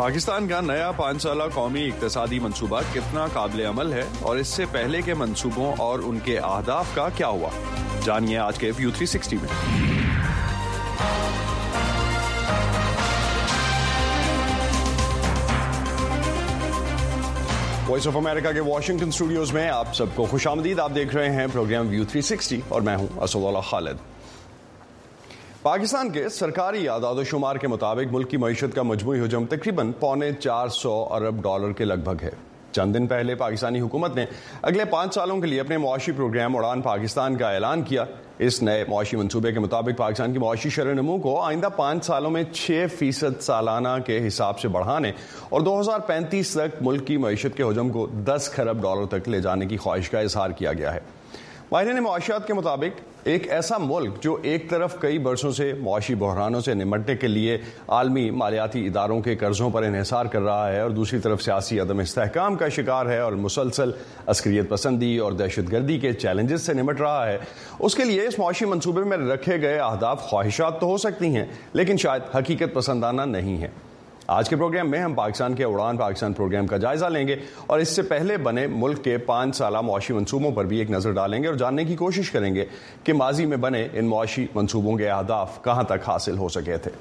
पाकिस्तान का नया 5 साला कौमी इक्तिसादी मंसूबा कितना काबिल अमल है और इससे पहले के मंसूबों और उनके अहदाफ का क्या हुआ, जानिए आज के व्यू 360 में। वॉइस ऑफ अमेरिका के वॉशिंगटन स्टूडियोज में आप सबको खुशामदीद। आप देख रहे हैं प्रोग्राम व्यू 360 और मैं हूं असदुल्ला खालिद। पाकिस्तान के सरकारी आदाद-ओ-शुमार के मुताबिक मुल्क की मईशत का मजमूई हजम तकरीबन $450 अरब के लगभग है। चंद दिन पहले पाकिस्तानी हुकूमत ने अगले 5 सालों के लिए अपने मुआशी प्रोग्राम उड़ान पाकिस्तान का ऐलान किया। इस नए मुआशी मंसूबे के मुताबिक पाकिस्तान की मुआशी शरह-ए-नमू को आइंदा 5 सालों में 6% सालाना के हिसाब से बढ़ाने और 2035 तक मुल्क की मईशत के हजम को $10 खरब तक ले जाने की ख्वाहिश का इजहार किया गया है। माहिरीन मुआशियात के मुताबिक एक ऐसा मुल्क जो एक तरफ कई बरसों से मुआशी बहरानों से निमटने के लिए आलमी मालियाती इदारों के कर्जों पर इन्हिसार कर रहा है और दूसरी तरफ सियासी अदम इस्तेहकाम का शिकार है और मुसलसल अस्करियत पसंदी और दहशत गर्दी के चैलेंजेस से निमट रहा है, उसके लिए इस मुआशी मंसूबे में रखे गए अहदाफ ख्वाहिशात तो हो सकती हैं लेकिन शायद हकीकत पसंदाना नहीं है। आज के प्रोग्राम में हम पाकिस्तान के उड़ान पाकिस्तान प्रोग्राम का जायजा लेंगे और इससे पहले बने मुल्क के 5 साला मुआशी मंसूबों पर भी एक नजर डालेंगे और जानने की कोशिश करेंगे कि माजी में बने इन मुआशी मंसूबों के अहदाफ कहां तक हासिल हो सके थे।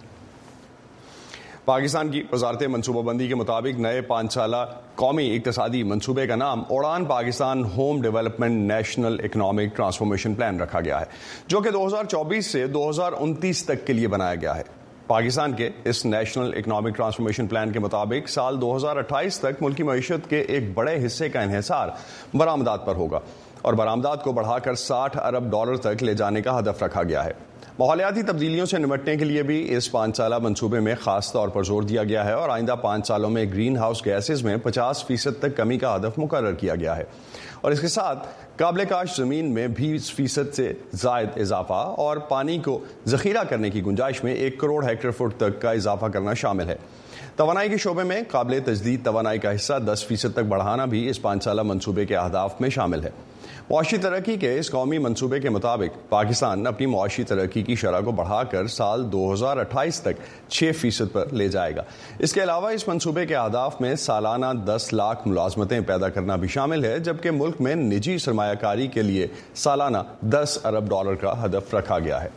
पाकिस्तान की वजारत मनसूबाबंदी के मुताबिक नए 5 साला कौमी इक्तिसादी मंसूबे का नाम उड़ान Pakistan home development national economic transformation plan रखा गया है, जो कि 2024 से 2029 तक के लिए बनाया गया है। पाकिस्तान के इस नेशनल इकनॉमिक ट्रांसफॉर्मेशन प्लान के मुताबिक साल 2028 तक मुल्क की मईशत के एक बड़े हिस्से का इन्हिसार बरामदात पर होगा और बरामदात को बढ़ाकर $60 अरब तक ले जाने का हदफ रखा गया है। माहौलियाती तब्दीलियों से निमटने के लिए भी इस 5 साला मंसूबे में खास तौर पर जोर दिया गया है और आइंदा 5 सालों में ग्रीन हाउस गैसेज में 50% तक कमी का हदफ मुकर्रर किया गया है और इसके साथ काबिल काश ज़मीन में 20% से ज़ायद इजाफा और पानी को ज़ख़ीरा करने की गुंजाइश में 1 करोड़ हेक्टेयर फुट तक का इजाफा करना शामिल है। तवानाई के शोबे में काबिल तजदीद तवानाई का हिस्सा 10% तक बढ़ाना भी इस 5 साला मंसूबे के अहदाफ में शामिल है। मुआशी तरक्की के इस कौमी मंसूबे के मुताबिक पाकिस्तान अपनी मुआशी तरक्की की शरह को बढ़ाकर साल 2028 तक 6% पर ले जाएगा। इसके अलावा इस मंसूबे के अहदाफ में सालाना 10 लाख मुलाजमतें पैदा करना भी शामिल है, जबकि मुल्क में निजी सरमायाकारी के लिए सालाना $10 अरब का हदफ रखा गया है।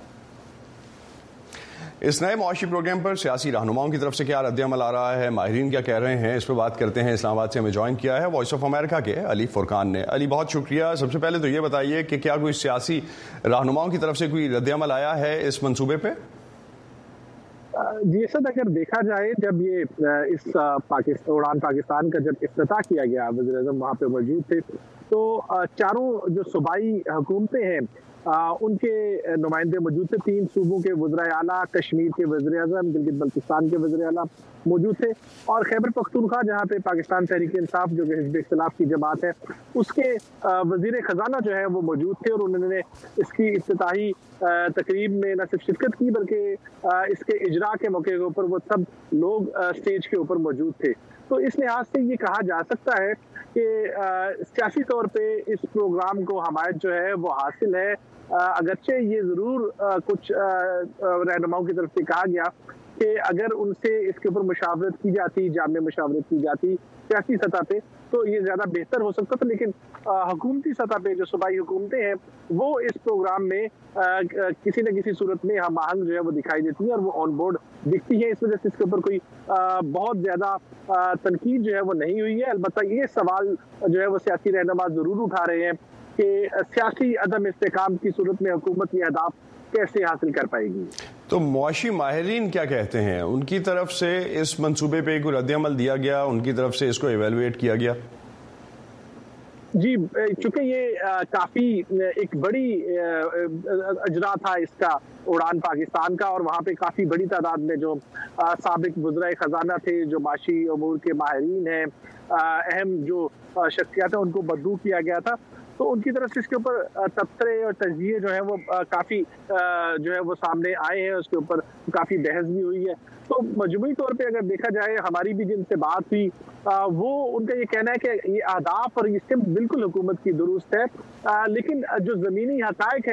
इस नए मुआशी प्रोग्राम पर सियासी रहनुमाओं की तरफ से क्या रद्द-ए-अमल आ रहा है, माहिरीन क्या कह रहे हैं, इस पर बात करते हैं। इस्लामाबाद से हमें ज्वाइन किया है वॉइस ऑफ अमेरिका के अली फुरकान ने। अली, बहुत शुक्रिया। सबसे पहले तो ये बताइए कि क्या कोई सियासी रहनुमाओं की तरफ से कोई रद्द-ए-अमल आया है इस मंसूबे पे? जी सर, अगर देखा जाए जब ये इस उड़ान पाकिस्तान का जब इफ्तिताह किया गया, वज़ीर-ए-आज़म वहाँ पे मौजूद थे, तो चारों जो सूबाई हुकूमतें हैं उनके नुमाइंदे मौजूद थे। 3 सूबों के वज़ीर आला, कश्मीर के वज़ीर-ए-आज़म, गिलगित बल्तिस्तान के वज़ीर आला मौजूद थे और खैबर पख्तूनख्वा जहाँ पे पाकिस्तान तहरीक इंसाफ जो कि हिज़्ब इख्तिलाफ की जमात है उसके वज़ीर ख़जाना जो है वो मौजूद थे और उन्होंने इसकी इफ्तिताही तकरीब में न सिर्फ शिरकत की बल्कि इसके इजरा के मौके के ऊपर वो सब लोग स्टेज के ऊपर मौजूद थे। तो इस लिहाज से ये कहा जा सकता है कि सियासी तौर पे इस प्रोग्राम को हमायत जो है वो हासिल है, अगरचे ये ज़रूर कुछ रहनुमाओं की तरफ से कहा गया कि अगर उनसे इसके ऊपर मुशावरत की जाती, जामे मुशावरत की जाती सियासी सतह पे, तो ये ज़्यादा बेहतर हो सकता था। लेकिन हुकूमती सतह पे जो सूबाई हुकूमतें हैं वो इस प्रोग्राम में किसी न किसी सूरत में हम आहंग जो है वो दिखाई देती है और वो ऑन बोर्ड दिखती है। इस वजह से इसके ऊपर कोई बहुत ज़्यादा तनकीद जो है वो नहीं हुई है। अलबत्ता ये सवाल जो है वो सियासी रहनुमा ज़रूर उठा रहे हैं कि सियासी अदम इस्तेकाम की सूरत में हुकूमत ये अहदाफ कैसे हासिल कर पाएगी। तो मुआशी माहिरीन क्या कहते हैं? उनकी तरफ से इस मंसूबे पे कोई रद्द-ए-अमल दिया गया, उनकी तरफ से इसको इवेलुएट किया गया? जी, चूंकि ये काफ़ी एक बड़ी अजरा था इसका उड़ान पाकिस्तान का और वहाँ पे काफ़ी बड़ी तादाद में जो साबिक वज़ीर ख़जाना थे, जो माशी अमूर के माहिरीन हैं, अहम जो शख्सियत है उनको बददू किया गया था। तो उनकी तरफ से इसके ऊपर तबसरे और तजज़िये जो है वो काफ़ी जो है वो सामने आए हैं, उसके ऊपर काफ़ी बहस भी हुई है। तो मजमूई तौर पे अगर देखा जाए, हमारी भी जिनसे बात हुई वो उनका ये कहना है कि ये अहदाफ और इससे बिल्कुल हुकूमत की दुरुस्त है, लेकिन जो ज़मीनी हक़ाइक़ है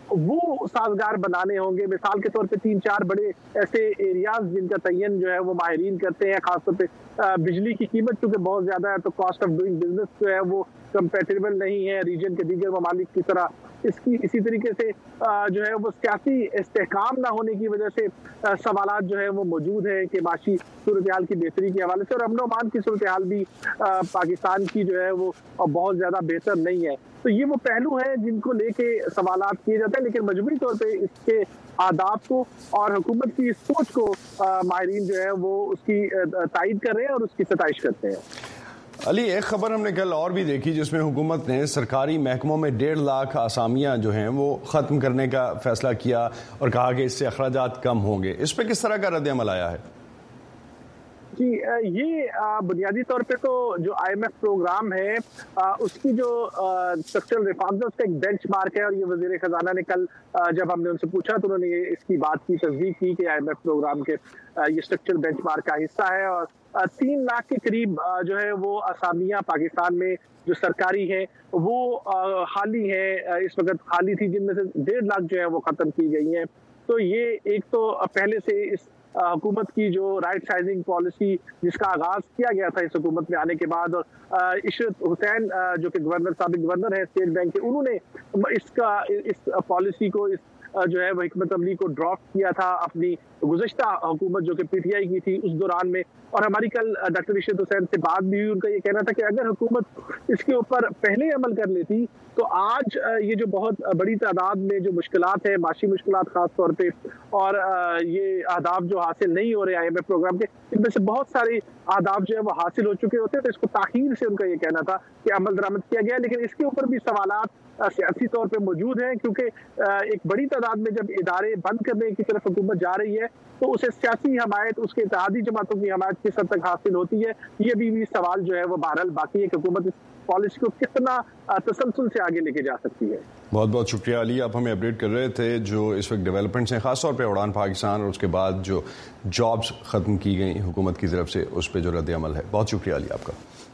وہ سازگار بنانے ہوں گے. مثال کے طور پہ 3-4 بڑے ایسے ایریاز جن کا تعین جو ہے وہ ماہرین کرتے ہیں, خاص طور پہ بجلی کی قیمت چونکہ بہت زیادہ ہے تو کاسٹ آف ڈوئنگ بزنس جو ہے وہ کمپیٹیبل نہیں ہے ریجن کے دیگر ممالک کی طرح. اسی طریقے سے جو ہے وہ سیاسی استحکام نہ ہونے کی وجہ سے سوالات جو ہے وہ موجود ہیں کہ معاشی صورتحال کی بہتری کے حوالے سے, اور امن و امان کی صورتحال بھی پاکستان کی جو ہے وہ بہت زیادہ بہتر نہیں ہے. تو یہ وہ پہلو ہیں جن کو لے کے سوالات کیے جاتے ہیں, لیکن مجموعی طور پہ اس کے آداب کو اور حکومت کی سوچ کو ماہرین جو ہے وہ اس کی تائید کر رہے ہیں اور اس کی ستائش کرتے ہیں. علی, ایک خبر ہم نے کل اور بھی دیکھی جس میں حکومت نے سرکاری محکموں میں 1.5 لاکھ آسامیاں جو ہیں وہ ختم کرنے کا فیصلہ کیا اور کہا کہ اس سے اخراجات کم ہوں گے. اس پہ کس طرح کا رد عمل آیا ہے؟ جی, یہ بنیادی طور پہ تو جو IMF پروگرام ہے اس کی جو اسٹرکچرل ریفارمز ہے اس کا ایک بینچ مارک ہے, اور یہ وزیر خزانہ نے کل جب ہم نے ان سے پوچھا تو انہوں نے اس کی بات کی تصدیق کی کہ IMF پروگرام کے یہ اسٹرکچرل بینچ مارک کا حصہ ہے, اور 3 لاکھ کے قریب جو ہے وہ اسامیاں پاکستان میں جو سرکاری ہیں وہ خالی ہیں, اس وقت خالی تھی, جن میں سے 1.5 لاکھ جو ہے وہ ختم کی گئی ہیں. تو یہ ایک تو پہلے سے اس حکومت کی جو رائٹ سائزنگ پالیسی جس کا آغاز کیا گیا تھا اس حکومت میں آنے کے بعد, اور عشرت حسین جو کہ سابق گورنر ہے اسٹیٹ بینک کے, انہوں نے اس پالیسی کو جو ہے وہ حکمت عملی کو ڈراپ کیا تھا اپنی گزشتہ حکومت جو کہ PTI کی تھی اس دوران میں. اور ہماری کل ڈاکٹر عشرت حسین سے بات بھی ہوئی, ان کا یہ کہنا تھا کہ اگر حکومت اس کے اوپر پہلے عمل کر لیتی تو آج یہ جو بہت بڑی تعداد میں جو مشکلات ہیں, معاشی مشکلات خاص طور پہ, اور یہ اہداف جو حاصل نہیں ہو رہے IMF پروگرام کے, ان میں سے بہت سارے اہداف جو ہے وہ حاصل ہو چکے ہوتے. تو اس کو تاخیر سے ان کا یہ کہنا تھا کہ عمل درآمد کیا گیا, لیکن اس کے اوپر بھی سوالات سیاسی طور پہ موجود ہیں, کیونکہ ایک بڑی تعداد میں جب ادارے بند کرنے کی طرف حکومت جا رہی ہے تو اسے سیاسی حمایت, اس کے اتحادی جماعتوں کی حمایت کس حد تک حاصل ہوتی ہے, یہ بھی سوال جو ہے وہ بہرحال باقی ہے کہ حکومت اس پالیسی کو کتنا تسلسل سے آگے لے کے جا سکتی ہے. بہت بہت شکریہ علی, آپ ہمیں اپڈیٹ کر رہے تھے جو اس وقت ڈیولپمنٹس ہیں, خاص طور پہ اڑان پاکستان اور اس کے بعد جو جابز ختم کی گئی حکومت کی طرف سے اس پہ جو رد عمل ہے. بہت شکریہ علی آپ کا.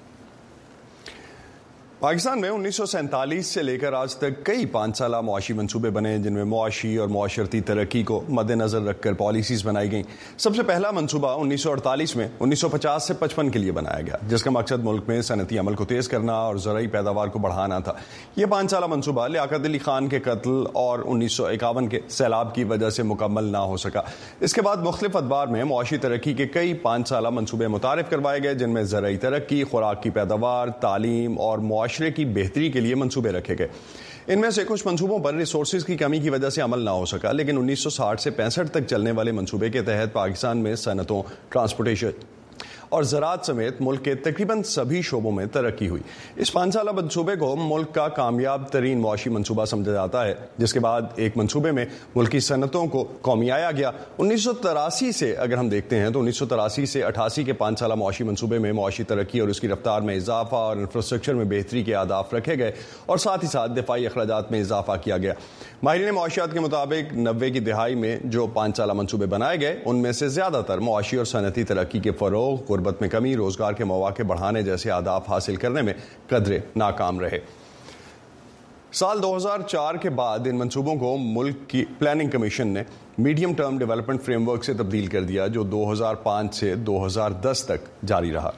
پاکستان میں 1947 سے لے کر آج تک کئی 5 سالہ معاشی منصوبے بنے جن میں معاشی اور معاشرتی ترقی کو مد نظر رکھ کر پالیسیز بنائی گئیں. سب سے پہلا منصوبہ 1948 میں 1950 سے 55 کے لیے بنایا گیا, جس کا مقصد ملک میں صنعتی عمل کو تیز کرنا اور زرعی پیداوار کو بڑھانا تھا. یہ 5 سالہ منصوبہ لیاقت علی خان کے قتل اور 1951 کے سیلاب کی وجہ سے مکمل نہ ہو سکا. اس کے بعد مختلف ادوار میں معاشی ترقی کے کئی 5 سالہ منصوبے متعارف کروائے گئے, جن میں زرعی ترقی, خوراک کی پیداوار, تعلیم اور معاشرے کی بہتری کے لیے منصوبے رکھے گئے. ان میں سے کچھ منصوبوں پر ریسورسز کی کمی کی وجہ سے عمل نہ ہو سکا, لیکن 1960 سے 65 تک چلنے والے منصوبے کے تحت پاکستان میں صنعتوں, ٹرانسپورٹیشن اور زراعت سمیت ملک کے تقریباً سبھی شعبوں میں ترقی ہوئی. اس 5 سالہ منصوبے کو ملک کا کامیاب ترین معاشی منصوبہ سمجھا جاتا ہے, جس کے بعد ایک منصوبے میں ملکی صنعتوں کو قومیایا گیا. 1983 سے اگر ہم دیکھتے ہیں تو 1983 سے 88 کے 5 سالہ معاشی منصوبے میں معاشی ترقی اور اس کی رفتار میں اضافہ اور انفراسٹرکچر میں بہتری کے اہداف رکھے گئے, اور ساتھ ہی ساتھ دفاعی اخراجات میں اضافہ کیا گیا. ماہرین معاشیات کے مطابق 90 کی دہائی میں جو 5 سالہ منصوبے بنائے گئے ان میں سے زیادہ تر معاشی اور صنعتی ترقی کے فروغ, غربت میں کمی, روزگار کے مواقع بڑھانے جیسے اہداف حاصل کرنے میں قدرے ناکام رہے. سال 2004 کے بعد ان منصوبوں کو ملک کی پلاننگ کمیشن نے میڈیم ٹرم ڈیولپمنٹ فریم ورک سے تبدیل کر دیا, جو 2005 سے 2010 تک جاری رہا.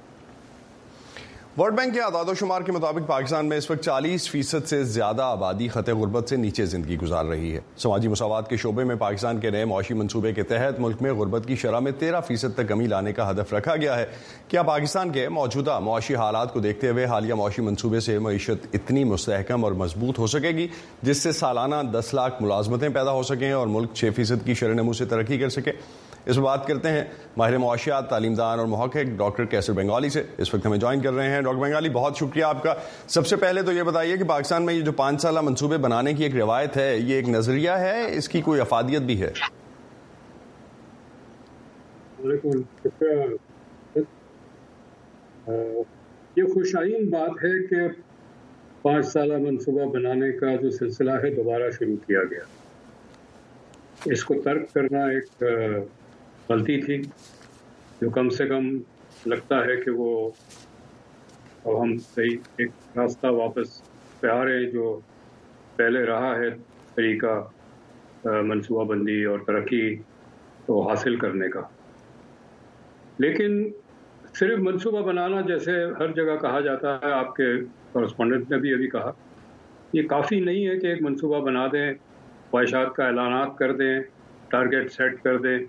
ورلڈ بینک کے اعداد و شمار کے مطابق پاکستان میں اس وقت 40% سے زیادہ آبادی خطے غربت سے نیچے زندگی گزار رہی ہے. سماجی مساوات کے شعبے میں پاکستان کے نئے معاشی منصوبے کے تحت ملک میں غربت کی شرح میں 13% تک کمی لانے کا ہدف رکھا گیا ہے. کیا پاکستان کے موجودہ معاشی حالات کو دیکھتے ہوئے حالیہ معاشی منصوبے سے معیشت اتنی مستحکم اور مضبوط ہو سکے گی جس سے سالانہ 10 لاکھ ملازمتیں پیدا ہو سکیں اور ملک 6% کی شرح نمو سے ترقی کر سکے؟ اس بات کرتے ہیں ماہر معاشیات, تعلیم دان اور محقق ڈاکٹر کیسر بنگالی سے. اس وقت ہمیں جوائن کر رہے ہیں. ڈاکٹر بنگالی, بہت شکریہ آپ کا. سب سے پہلے تو یہ بتائیے کہ پاکستان میں یہ جو 5 سالہ منصوبے بنانے کی ایک روایت ہے, یہ ایک نظریہ ہے, اس کی کوئی افادیت بھی ہے؟ یہ خوشائن بات ہے کہ 5 سالہ منصوبہ بنانے کا جو سلسلہ ہے دوبارہ شروع کیا گیا. اس کو ترک کرنا ایک غلطی تھی, جو کم سے کم لگتا ہے کہ وہ ہم صحیح ایک راستہ واپس پہ آ رہے ہیں جو پہلے رہا ہے तरीका मनसूबा बंदी और तरक्की को हासिल करने का। लेकिन सिर्फ मनसूबा बनाना, जैसे हर जगह कहा जाता है, आपके कॉरेस्पॉन्डेंट ने भी अभी कहा, ये काफ़ी नहीं है कि एक मनसूबा बना दें, ख्वाहिशात का ऐलानात कर दें, टारगेट सेट कर दें।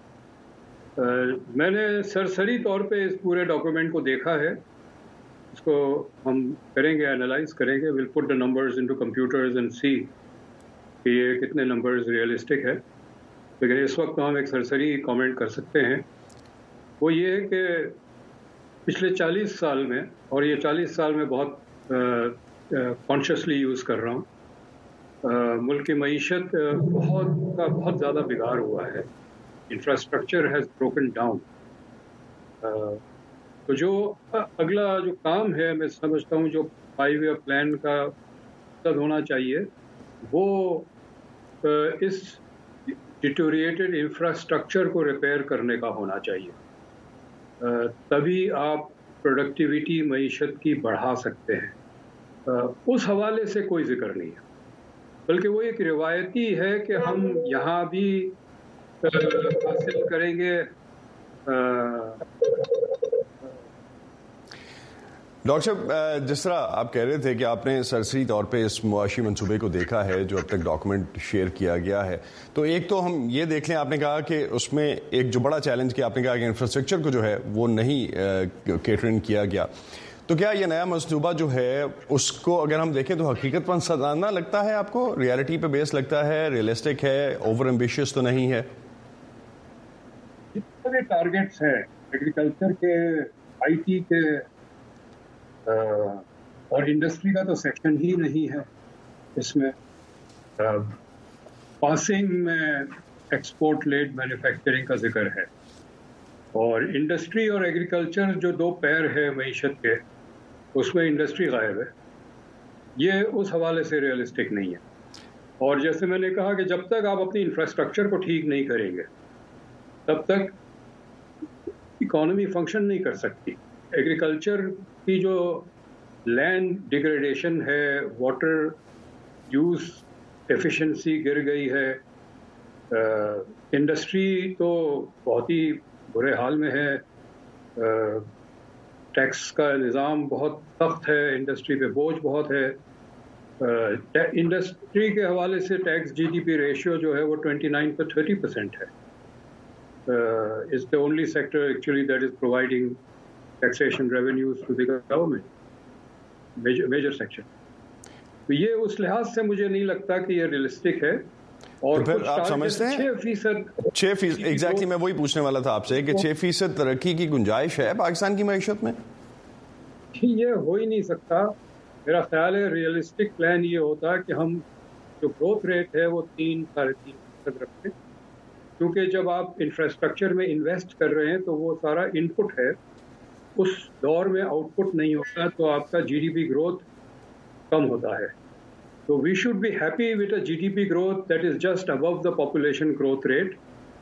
मैंने सरसरी तौर पे इस पूरे डॉक्यूमेंट को देखा है, इसको हम करेंगे, एनालाइज करेंगे, will put the numbers into computers and see कि ये कितने नंबर्स रियलिस्टिक है। लेकिन इस वक्त हम एक सरसरी कमेंट कर सकते हैं, वो ये है कि पिछले 40 साल में, और ये 40 साल में बहुत कॉन्शियसली यूज़ कर रहा हूँ, मुल्क की मईशत बहुत ज़्यादा बिगाड़ हुआ है। Infrastructure has broken down. तो जो अगला जो काम है, मैं समझता हूँ जो 5 ईयर प्लान का मकसद होना चाहिए, वो इस डिटोरिएटेड इंफ्रास्ट्रक्चर को रिपेयर करने का होना चाहिए। तभी आप प्रोडक्टिविटी मईशत की बढ़ा सकते हैं। उस हवाले से कोई जिक्र नहीं है, बल्कि वो एक रिवायती है कि हम यहाँ भी हासिल करेंगे। डॉक्टर साहब, जिस तरह आप कह रहे थे कि आपने सरसरी तौर पे इस मुआशी मंसूबे को देखा है जो अब तक डॉक्यूमेंट शेयर किया गया है, तो एक तो हम ये देख लें, आपने कहा कि उसमें एक जो बड़ा चैलेंज कि आपने कहा कि इंफ्रास्ट्रक्चर को जो है वो नहीं केटरिंग किया गया। तो क्या ये नया मंसूबा जो है उसको अगर हम देखें तो हकीकत पसंद लगता है आपको, रियलिटी पे बेस लगता है, रियलिस्टिक है, ओवर एम्बिशियस तो नहीं है? जितने टारगेट्स हैं एग्रीकल्चर के, आईटी के और इंडस्ट्री का तो सेक्शन ही नहीं है इसमें। पासिंग में एक्सपोर्ट लेड मैन्युफैक्चरिंग का जिक्र है, और इंडस्ट्री और एग्रीकल्चर जो दो पैर है मईशत के, उसमें इंडस्ट्री गायब है। ये उस हवाले से रियलिस्टिक नहीं है। और जैसे मैंने कहा कि जब तक आप अपनी इंफ्रास्ट्रक्चर को ठीक नहीं करेंगे, तब तक इकोनॉमी फंक्शन नहीं कर सकती। एग्रीकल्चर की जो लैंड डिग्रेडेशन है, वाटर यूज़ एफिशिएंसी गिर गई है, इंडस्ट्री तो बहुत ही बुरे हाल में है, टैक्स का निज़ाम बहुत सख्त है, इंडस्ट्री पे बोझ बहुत है। इंडस्ट्री के हवाले से टैक्स जीडीपी रेशियो जो है वो 29 पर 30% है। Is the only sector actually that is providing taxation revenues to the government, major section. तो ये उस लिहाज से मुझे नहीं लगता कि ये रियलिस्टिक है। और तो फिर आप समझते हैं 6% एग्जैक्टली, मैं वही पूछने वाला था आपसे कि 6% तरक्की की गुंजाइश है पाकिस्तान की मईशत में? ये हो ही नहीं सकता। मेरा ख्याल है रियलिस्टिक प्लान ये होता कि हम जो ग्रोथ रेट है वो 3-3.5% रखते, क्योंकि जब आप इंफ्रास्ट्रक्चर में इन्वेस्ट कर रहे हैं तो वो सारा इनपुट है, उस दौर में आउटपुट नहीं होता तो आपका जीडीपी ग्रोथ कम होता है। तो we should be happy with a GDP growth that is just above the population growth rate.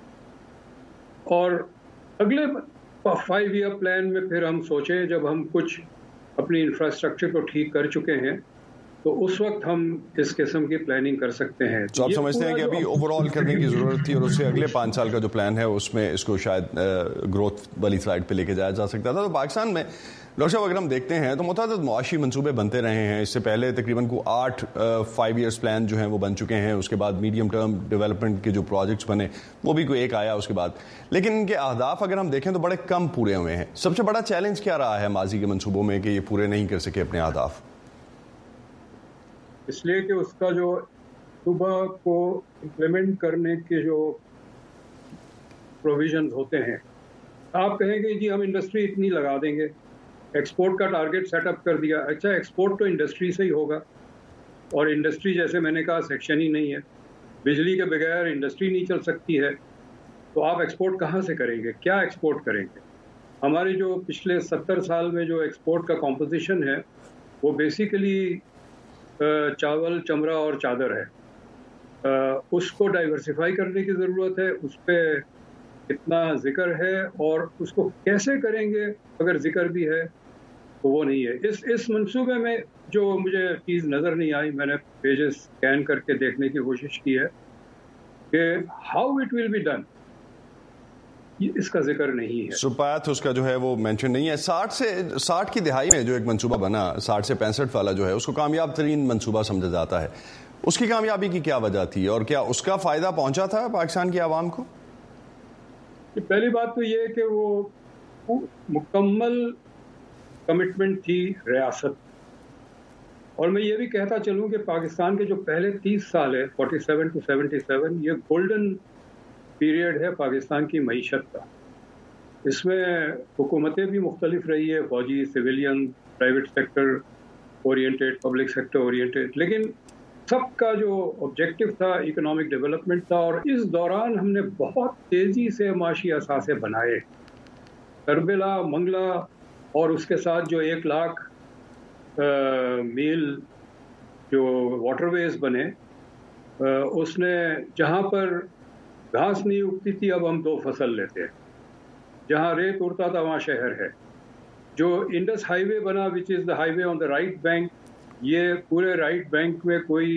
और अगले 5 ईयर प्लान में फिर हम सोचें, जब हम कुछ अपनी इंफ्रास्ट्रक्चर को ठीक कर चुके हैं, तो उस वक्त हम इस किस्म की प्लानिंग कर सकते हैं। तो आप समझते हैं कि अभी ओवरऑल करने की जरूरत थी और उससे अगले 5 साल का जो प्लान है उसमें इसको शायद ग्रोथ वाली साइड पे लेके जाया जा सकता था? तो पाकिस्तान में डॉक्टर साहब अगर हम देखते हैं तो मुतअद्दिद मुआशी मंसूबे बनते रहे हैं। इससे पहले तकरीबन 8 5 ईयर्स प्लान जो हैं वो बन चुके हैं। उसके बाद मीडियम टर्म डेवलपमेंट के जो प्रोजेक्ट्स बने वो भी कोई एक आया उसके बाद, लेकिन इनके अहदाफ अगर हम देखें तो बड़े कम पूरे हुए हैं। सबसे बड़ा चैलेंज क्या रहा है माजी के मंसूबों में कि ये पूरे नहीं कर सके अपने अहदाफ? इसलिए कि उसका जो सुबह को इम्प्लीमेंट करने के जो प्रोविजंस होते हैं, आप कहेंगे जी हम इंडस्ट्री इतनी लगा देंगे, एक्सपोर्ट का टारगेट सेटअप कर दिया। अच्छा, एक्सपोर्ट तो इंडस्ट्री से ही होगा, और इंडस्ट्री जैसे मैंने कहा सेक्शन ही नहीं है। बिजली के बगैर इंडस्ट्री नहीं चल सकती है, तो आप एक्सपोर्ट कहाँ से करेंगे, क्या एक्सपोर्ट करेंगे? हमारे जो पिछले 70 साल में जो एक्सपोर्ट का कॉम्पोजिशन है वो बेसिकली चावल, चमड़ा और चादर है। उसको डाइवर्सिफाई करने की ज़रूरत है। उस पर इतना जिक्र है, और उसको कैसे करेंगे अगर जिक्र भी है تو وہ نہیں ہے. اس منصوبے میں جو مجھے چیز نظر نہیں آئی, میں نے پیجز اسکین کر کے دیکھنے کی کوشش کی ہے کہ ہاؤ اٹ ول بی ڈن, اس کا ذکر نہیں ہے. سپایت اس کا جو ہے وہ مینشن نہیں ہے. 60 کی دہائی میں جو ایک منصوبہ بنا 60 سے 65 والا جو ہے اس کو کامیاب ترین منصوبہ سمجھا جاتا ہے. اس کی کامیابی کی کیا وجہ تھی اور کیا اس کا فائدہ پہنچا تھا پاکستان کی عوام کو؟ پہلی بات تو یہ کہ وہ مکمل کمٹمنٹ تھی ریاست, اور میں یہ بھی کہتا چلوں کہ پاکستان کے جو پہلے 30 سال ہے 47 to 77 یہ گولڈن پیریڈ ہے پاکستان کی معیشت کا. اس میں حکومتیں بھی مختلف رہی ہے, فوجی, سویلین, پرائیویٹ سیکٹر اورینٹیڈ, پبلک سیکٹر اورینٹیڈ, لیکن سب کا جو آبجیکٹو تھا اکنامک ڈیولپمنٹ تھا. اور اس دوران ہم نے بہت تیزی سے معاشی اثاثے بنائے, کربلا, منگلا, اور اس کے ساتھ جو 1 لاکھ میل جو واٹر ویز بنے, اس نے جہاں پر گھاس نہیں اگتی تھی اب ہم 2 فصل لیتے ہیں, جہاں ریت اڑتا تھا وہاں شہر ہے. جو انڈس ہائی وے بنا وچ از دا ہائی وے آن دا رائٹ بینک, یہ پورے رائٹ بینک میں کوئی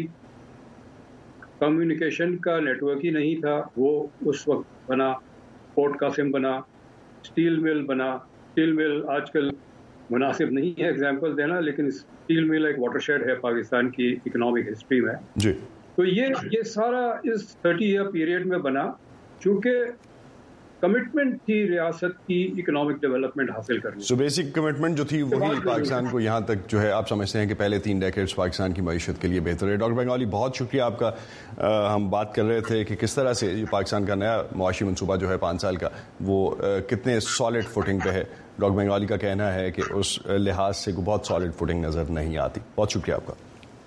کمیونیکیشن کا نیٹ ورک ہی نہیں تھا, وہ اس وقت بنا. پورٹ قاسم بنا, اسٹیل مل بنا. اسٹیل مل آج کل مناسب نہیں ہے ایگزامپل دینا, لیکن اسٹیل مل ایک واٹر شیڈ ہے پاکستان کی اکنامک ہسٹری میں جی. تو یہ سارا اس 30 ایئر پیریڈ میں بنا, چونکہ کمٹمنٹ تھی ریاست کی اکنامک ڈیولپمنٹ حاصل کرنے. سو بیسک کمٹمنٹ جو تھی وہی پاکستان کو یہاں تک جو ہے آپ سمجھتے ہیں کہ پہلے 3 ڈیکیڈز پاکستان کی معیشت کے لیے بہتر ہے. ڈاکٹر بنگالی بہت شکریہ آپ کا. ہم بات کر رہے تھے کہ کس طرح سے پاکستان کا نیا معاشی منصوبہ جو ہے 5 سال کا وہ کتنے سالڈ فوٹنگ پہ ہے. ڈاکٹر بنگالی کا کہنا ہے کہ اس لحاظ سے بہت سالڈ فوٹنگ نظر نہیں آتی. بہت شکریہ آپ کا.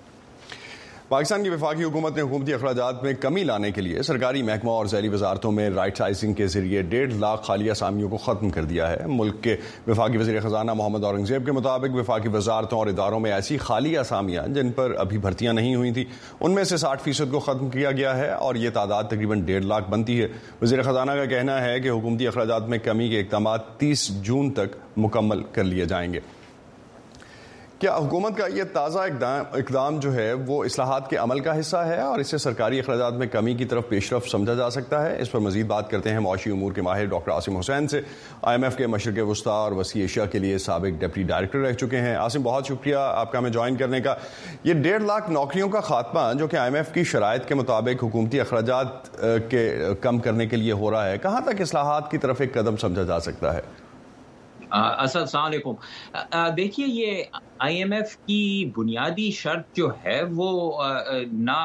پاکستان کی وفاقی حکومت نے حکومتی اخراجات میں کمی لانے کے لیے سرکاری محکمہ اور ذیلی وزارتوں میں رائٹ سائزنگ کے ذریعے 1.5 لاکھ خالی اسامیوں کو ختم کر دیا ہے. ملک کے وفاقی وزیر خزانہ محمد اورنگزیب کے مطابق وفاقی وزارتوں اور اداروں میں ایسی خالی اسامیاں جن پر ابھی بھرتیاں نہیں ہوئی تھیں ان میں سے 60% کو ختم کیا گیا ہے اور یہ تعداد تقریباً 1.5 لاکھ بنتی ہے. وزیر خزانہ کا کہنا ہے کہ حکومتی اخراجات میں کمی کے اقدامات 30 جون تک مکمل کر لیے جائیں گے. کیا حکومت کا یہ تازہ اقدام جو ہے وہ اصلاحات کے عمل کا حصہ ہے اور اس سے سرکاری اخراجات میں کمی کی طرف پیش رفت سمجھا جا سکتا ہے؟ اس پر مزید بات کرتے ہیں معاشی امور کے ماہر ڈاکٹر عاصم حسین سے. IMF کے مشرق وسطیٰ اور وسطی ایشیا کے لیے سابق ڈپٹی ڈائریکٹر رہ چکے ہیں. عاصم بہت شکریہ آپ کا ہمیں جوائن کرنے کا. یہ 1.5 لاکھ نوکریوں کا خاتمہ جو کہ IMF کی شرائط کے مطابق حکومتی اخراجات کے کم کرنے کے لیے ہو رہا ہے, کہاں تک اصلاحات کی طرف ایک قدم سمجھا جا سکتا ہے؟ السلام علیکم. دیکھیے, یہ IMF کی بنیادی شرط جو ہے وہ نہ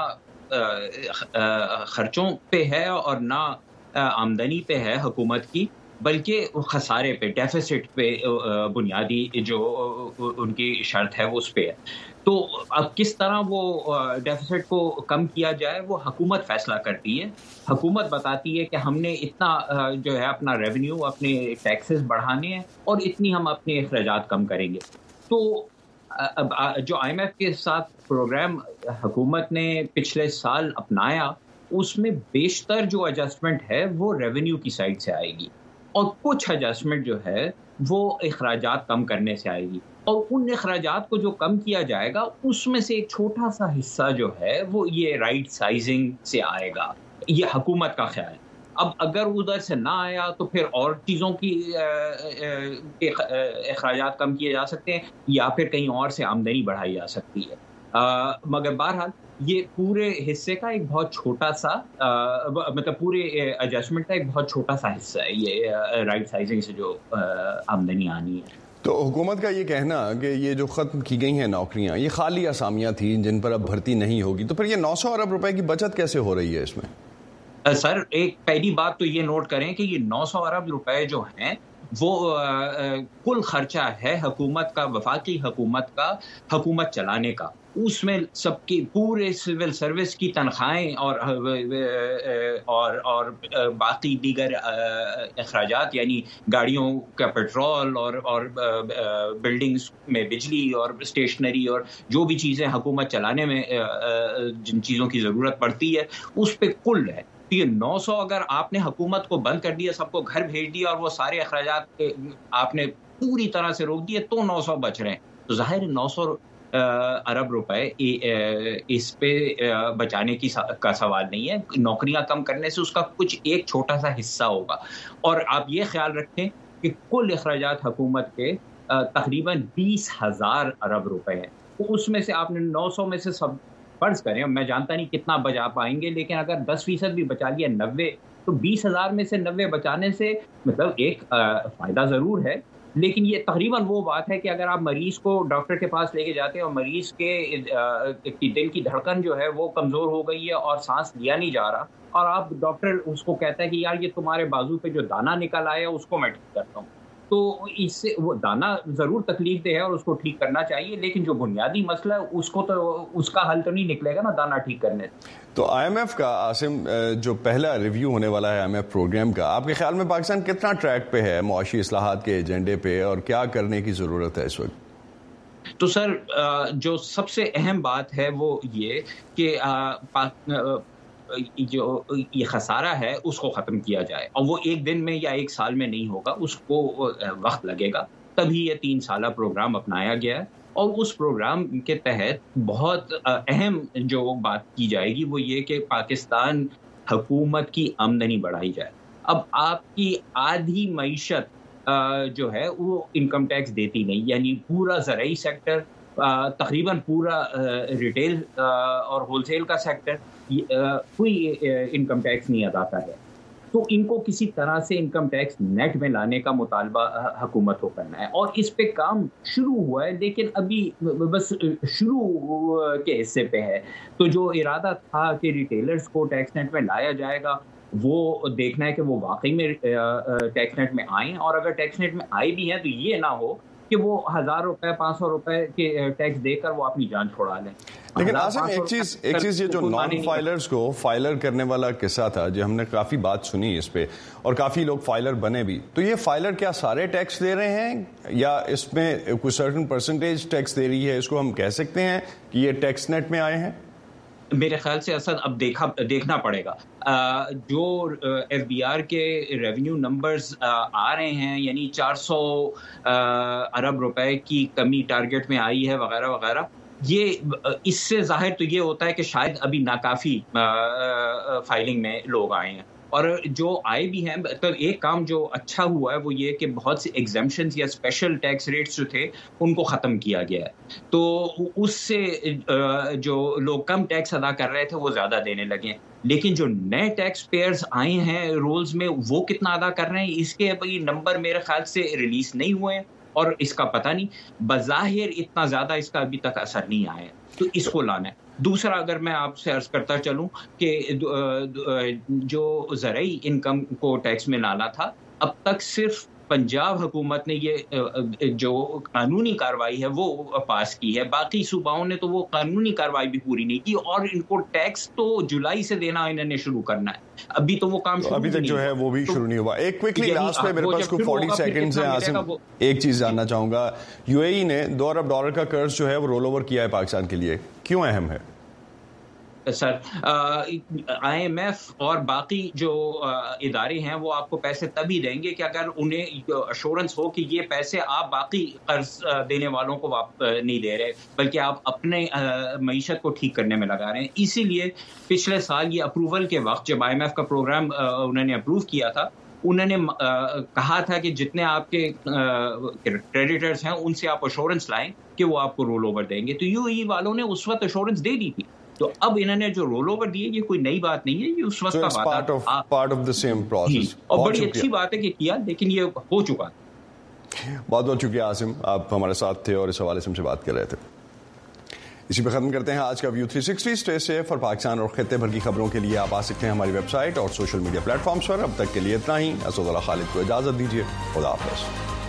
خرچوں پہ ہے اور نہ آمدنی پہ ہے حکومت کی, بلکہ خسارے پہ, ڈیفیسٹ پہ بنیادی جو ان کی شرط ہے وہ اس پہ ہے. تو اب کس طرح وہ ڈیفیسٹ کو کم کیا جائے وہ حکومت فیصلہ کرتی ہے. حکومت بتاتی ہے کہ ہم نے اتنا جو ہے اپنا ریونیو, اپنے ٹیکسز بڑھانے ہیں اور اتنی ہم اپنے اخراجات کم کریں گے. تو جو IMF کے ساتھ پروگرام حکومت نے پچھلے سال اپنایا اس میں بیشتر جو ایڈجسٹمنٹ ہے وہ ریونیو کی سائڈ سے آئے گی اور کچھ ایڈجسٹمنٹ جو ہے وہ اخراجات کم کرنے سے آئے گی. اور ان اخراجات کو جو کم کیا جائے گا اس میں سے ایک چھوٹا سا حصہ جو ہے وہ یہ رائٹ سائزنگ سے آئے گا. یہ حکومت کا خیال ہے. اب اگر ادھر سے نہ آیا تو پھر اور چیزوں کی اخراجات کم کیے جا سکتے ہیں یا پھر کہیں اور سے آمدنی بڑھائی جا سکتی ہے. مگر بہرحال یہ پورے حصے کا ایک بہت چھوٹا سا مطلب پورے ایڈجسٹمنٹ کا ایک بہت چھوٹا سا حصہ ہے یہ رائٹ سائزنگ سے جو آمدنی آنی ہے. تو حکومت کا یہ کہنا کہ یہ جو ختم کی گئی ہیں نوکریاں یہ خالی اسامیاں تھیں جن پر اب بھرتی نہیں ہوگی, تو پھر یہ 900 ارب روپے کی بچت کیسے ہو رہی ہے اس میں؟ سر, ایک پہلی بات تو یہ نوٹ کریں کہ یہ 900 ارب روپے جو ہیں وہ کل خرچہ ہے حکومت کا, وفاقی حکومت کا, حکومت چلانے کا. اس میں سب کی پورے سول سروس کی تنخواہیں اور باقی دیگر اخراجات یعنی گاڑیوں کا پیٹرول اور بلڈنگز میں بجلی اور اسٹیشنری اور جو بھی چیزیں حکومت چلانے میں جن چیزوں کی ضرورت پڑتی ہے اس پہ کل ہے. یہ 900 اگر آپ نے حکومت کو بند کر دیا, سب کو گھر بھیج دیا اور وہ سارے اخراجات آپ نے پوری طرح سے روک دیے تو 900 بچ رہے ہیں. تو ظاہر 900 ارب روپے اس پہ بچانے کا سوال نہیں ہے. نوکریاں کم کرنے سے اس کا کچھ ایک چھوٹا سا حصہ ہوگا. اور آپ یہ خیال رکھیں کہ کل اخراجات حکومت کے تقریباً 20,000 ارب روپے ہیں. تو اس میں سے آپ نے 900 میں سے سب فرض کریں, میں جانتا نہیں کتنا بچا پائیں گے, لیکن اگر 10% بھی بچا لیا 90, تو 20,000 میں سے 90 بچانے سے مطلب ایک فائدہ ضرور ہے. لیکن یہ تقریباً وہ بات ہے کہ اگر آپ مریض کو ڈاکٹر کے پاس لے کے جاتے ہیں اور مریض کے دل کی دھڑکن جو ہے وہ کمزور ہو گئی ہے اور سانس لیا نہیں جا رہا, اور آپ ڈاکٹر اس کو کہتا ہے کہ یار یہ تمہارے بازو پہ جو دانہ نکل آیا اس کو میں ٹھیک کرتا ہوں, تو اس سے وہ دانہ ضرور تکلیف دہ ہے اور اس کو ٹھیک کرنا چاہیے, لیکن جو بنیادی مسئلہ ہے اس کو تو اس کا حل تو نہیں نکلے گا نا دانہ ٹھیک کرنے سے. تو آئی ایم ایف کا عاصم جو پہلا ریویو ہونے والا ہے آئی ایم ایف پروگرام کا, آپ کے خیال میں پاکستان کتنا ٹریک پہ ہے معاشی اصلاحات کے ایجنڈے پہ, اور کیا کرنے کی ضرورت ہے اس وقت؟ تو سر جو سب سے اہم بات ہے وہ یہ کہ جو یہ خسارہ ہے اس کو ختم کیا جائے, اور وہ ایک دن میں یا ایک سال میں نہیں ہوگا, اس کو وقت لگے گا. تبھی یہ 3 سالہ پروگرام اپنایا گیا ہے, اور اس پروگرام کے تحت بہت اہم جو بات کی جائے گی وہ یہ کہ پاکستان حکومت کی آمدنی بڑھائی جائے. اب آپ کی آدھی معیشت جو ہے وہ انکم ٹیکس دیتی نہیں, یعنی پورا زرعی سیکٹر, تقریباً پورا ریٹیل اور ہول سیل کا سیکٹر کوئی انکم ٹیکس نہیں ادا کر رہا. تو ان کو کسی طرح سے انکم ٹیکس نیٹ میں لانے کا مطالبہ حکومت کو کرنا ہے, اور اس پہ کام شروع ہوا ہے لیکن ابھی بس شروع کے حصے پہ ہے. تو جو ارادہ تھا کہ ریٹیلرز کو ٹیکس نیٹ میں لایا جائے گا, وہ دیکھنا ہے کہ وہ واقعی میں ٹیکس نیٹ میں آئیں, اور اگر ٹیکس نیٹ میں آئے بھی ہیں تو یہ نہ ہو کہ وہ 1,000 روپے 500 روپے کے ٹیکس دے کر وہ اپنی جان چھوڑا لیں. لیکن عاصم ایک چیز یہ جو نان فائلرز کو فائلر کرنے والا قصہ تھا, جو ہم نے کافی بات سنی اس پہ, اور کافی لوگ فائلر بنے بھی, تو یہ فائلر کیا سارے ٹیکس دے رہے ہیں یا اس میں کوئی سرٹن پرسنٹیج ٹیکس دے رہی ہے؟ اس کو ہم کہہ سکتے ہیں کہ یہ ٹیکس نیٹ میں آئے ہیں؟ میرے خیال سے اصل اب دیکھنا پڑے گا. جو ایف بی آر کے ریونیو نمبرز آ رہے ہیں, یعنی 400 ارب روپے کی کمی ٹارگٹ میں آئی ہے وغیرہ وغیرہ, یہ اس سے ظاہر تو یہ ہوتا ہے کہ شاید ابھی ناکافی فائلنگ میں لوگ آئے ہیں. اور جو آئے بھی ہیں, تو ایک کام جو اچھا ہوا ہے وہ یہ کہ بہت سی ایگزمپشنز یا اسپیشل ٹیکس ریٹس جو تھے ان کو ختم کیا گیا ہے. تو اس سے جو لوگ کم ٹیکس ادا کر رہے تھے وہ زیادہ دینے لگے. لیکن جو نئے ٹیکس پیئرز آئے ہیں رولز میں, وہ کتنا ادا کر رہے ہیں اس کے ابھی نمبر میرے خیال سے ریلیز نہیں ہوئے ہیں, اور اس کا پتہ نہیں. بظاہر اتنا زیادہ اس کا ابھی تک اثر نہیں آیا, تو اس کو لانا ہے. دوسرا, اگر میں آپ سے عرض کرتا چلوں کہ جو زرعی انکم کو ٹیکس میں لانا تھا, اب تک صرف پنجاب حکومت نے یہ جو قانونی کاروائی ہے وہ پاس کی ہے. باقی صوباؤں نے تو وہ قانونی کاروائی بھی پوری نہیں کی, اور ان کو ٹیکس تو جولائی سے دینا انہوں نے شروع کرنا ہے. ابھی تو وہ کام ابھی تک جو ہے وہ بھی شروع نہیں ہوا. ایک کوئکلی لاسٹ میں میرے پاس کوئی 40 سیکنڈز ہیں عاصم, ایک چیز جاننا چاہوں گا, یو اے ای نے $2 ارب کا قرض جو ہے وہ رول اوور کیا ہے پاکستان کے لیے, کیوں اہم ہے؟ سر, آئی ایم ایف اور باقی جو ادارے ہیں وہ آپ کو پیسے تبھی دیں گے کہ اگر انہیں ایشورنس ہو کہ یہ پیسے آپ باقی قرض دینے والوں کو نہیں دے رہے, بلکہ آپ اپنے معیشت کو ٹھیک کرنے میں لگا رہے ہیں. اسی لیے پچھلے سال یہ اپروول کے وقت جب آئی ایم ایف کا پروگرام انہوں نے اپروو کیا تھا, انہوں نے کہا تھا کہ جتنے آپ کے کریڈیٹرز ہیں ان سے آپ ایشورنس لائیں کہ وہ آپ کو رول اوور دیں گے. تو یو ای والوں نے اس وقت ایشورنس دے دی تھی, تو اب انہوں نے جو رول اوور دیے یہ کوئی نئی بات نہیں ہے, یہ اس وقت کا بات ہے, پارٹ آف دی سیم پروسیس, اور بڑی اچھی بات ہے کہ کیا, لیکن یہ ہو چکا. بہت بہت شکریہ عاصم, آپ ہمارے ساتھ تھے اور اس حوالے سے ہم سے بات کر رہے تھے. اسی پہ ختم کرتے ہیں آج کا ویو 360. اسٹے سیف, اور پاکستان اور خطے بھر کی خبروں کے لیے آپ آ سکتے ہیں ہماری ویب سائٹ اور سوشل میڈیا پلیٹ فارمز پر. اب تک کے لیے اتنا ہی. اسد اللہ خالد کو اجازت دیجیے. خدا حافظ.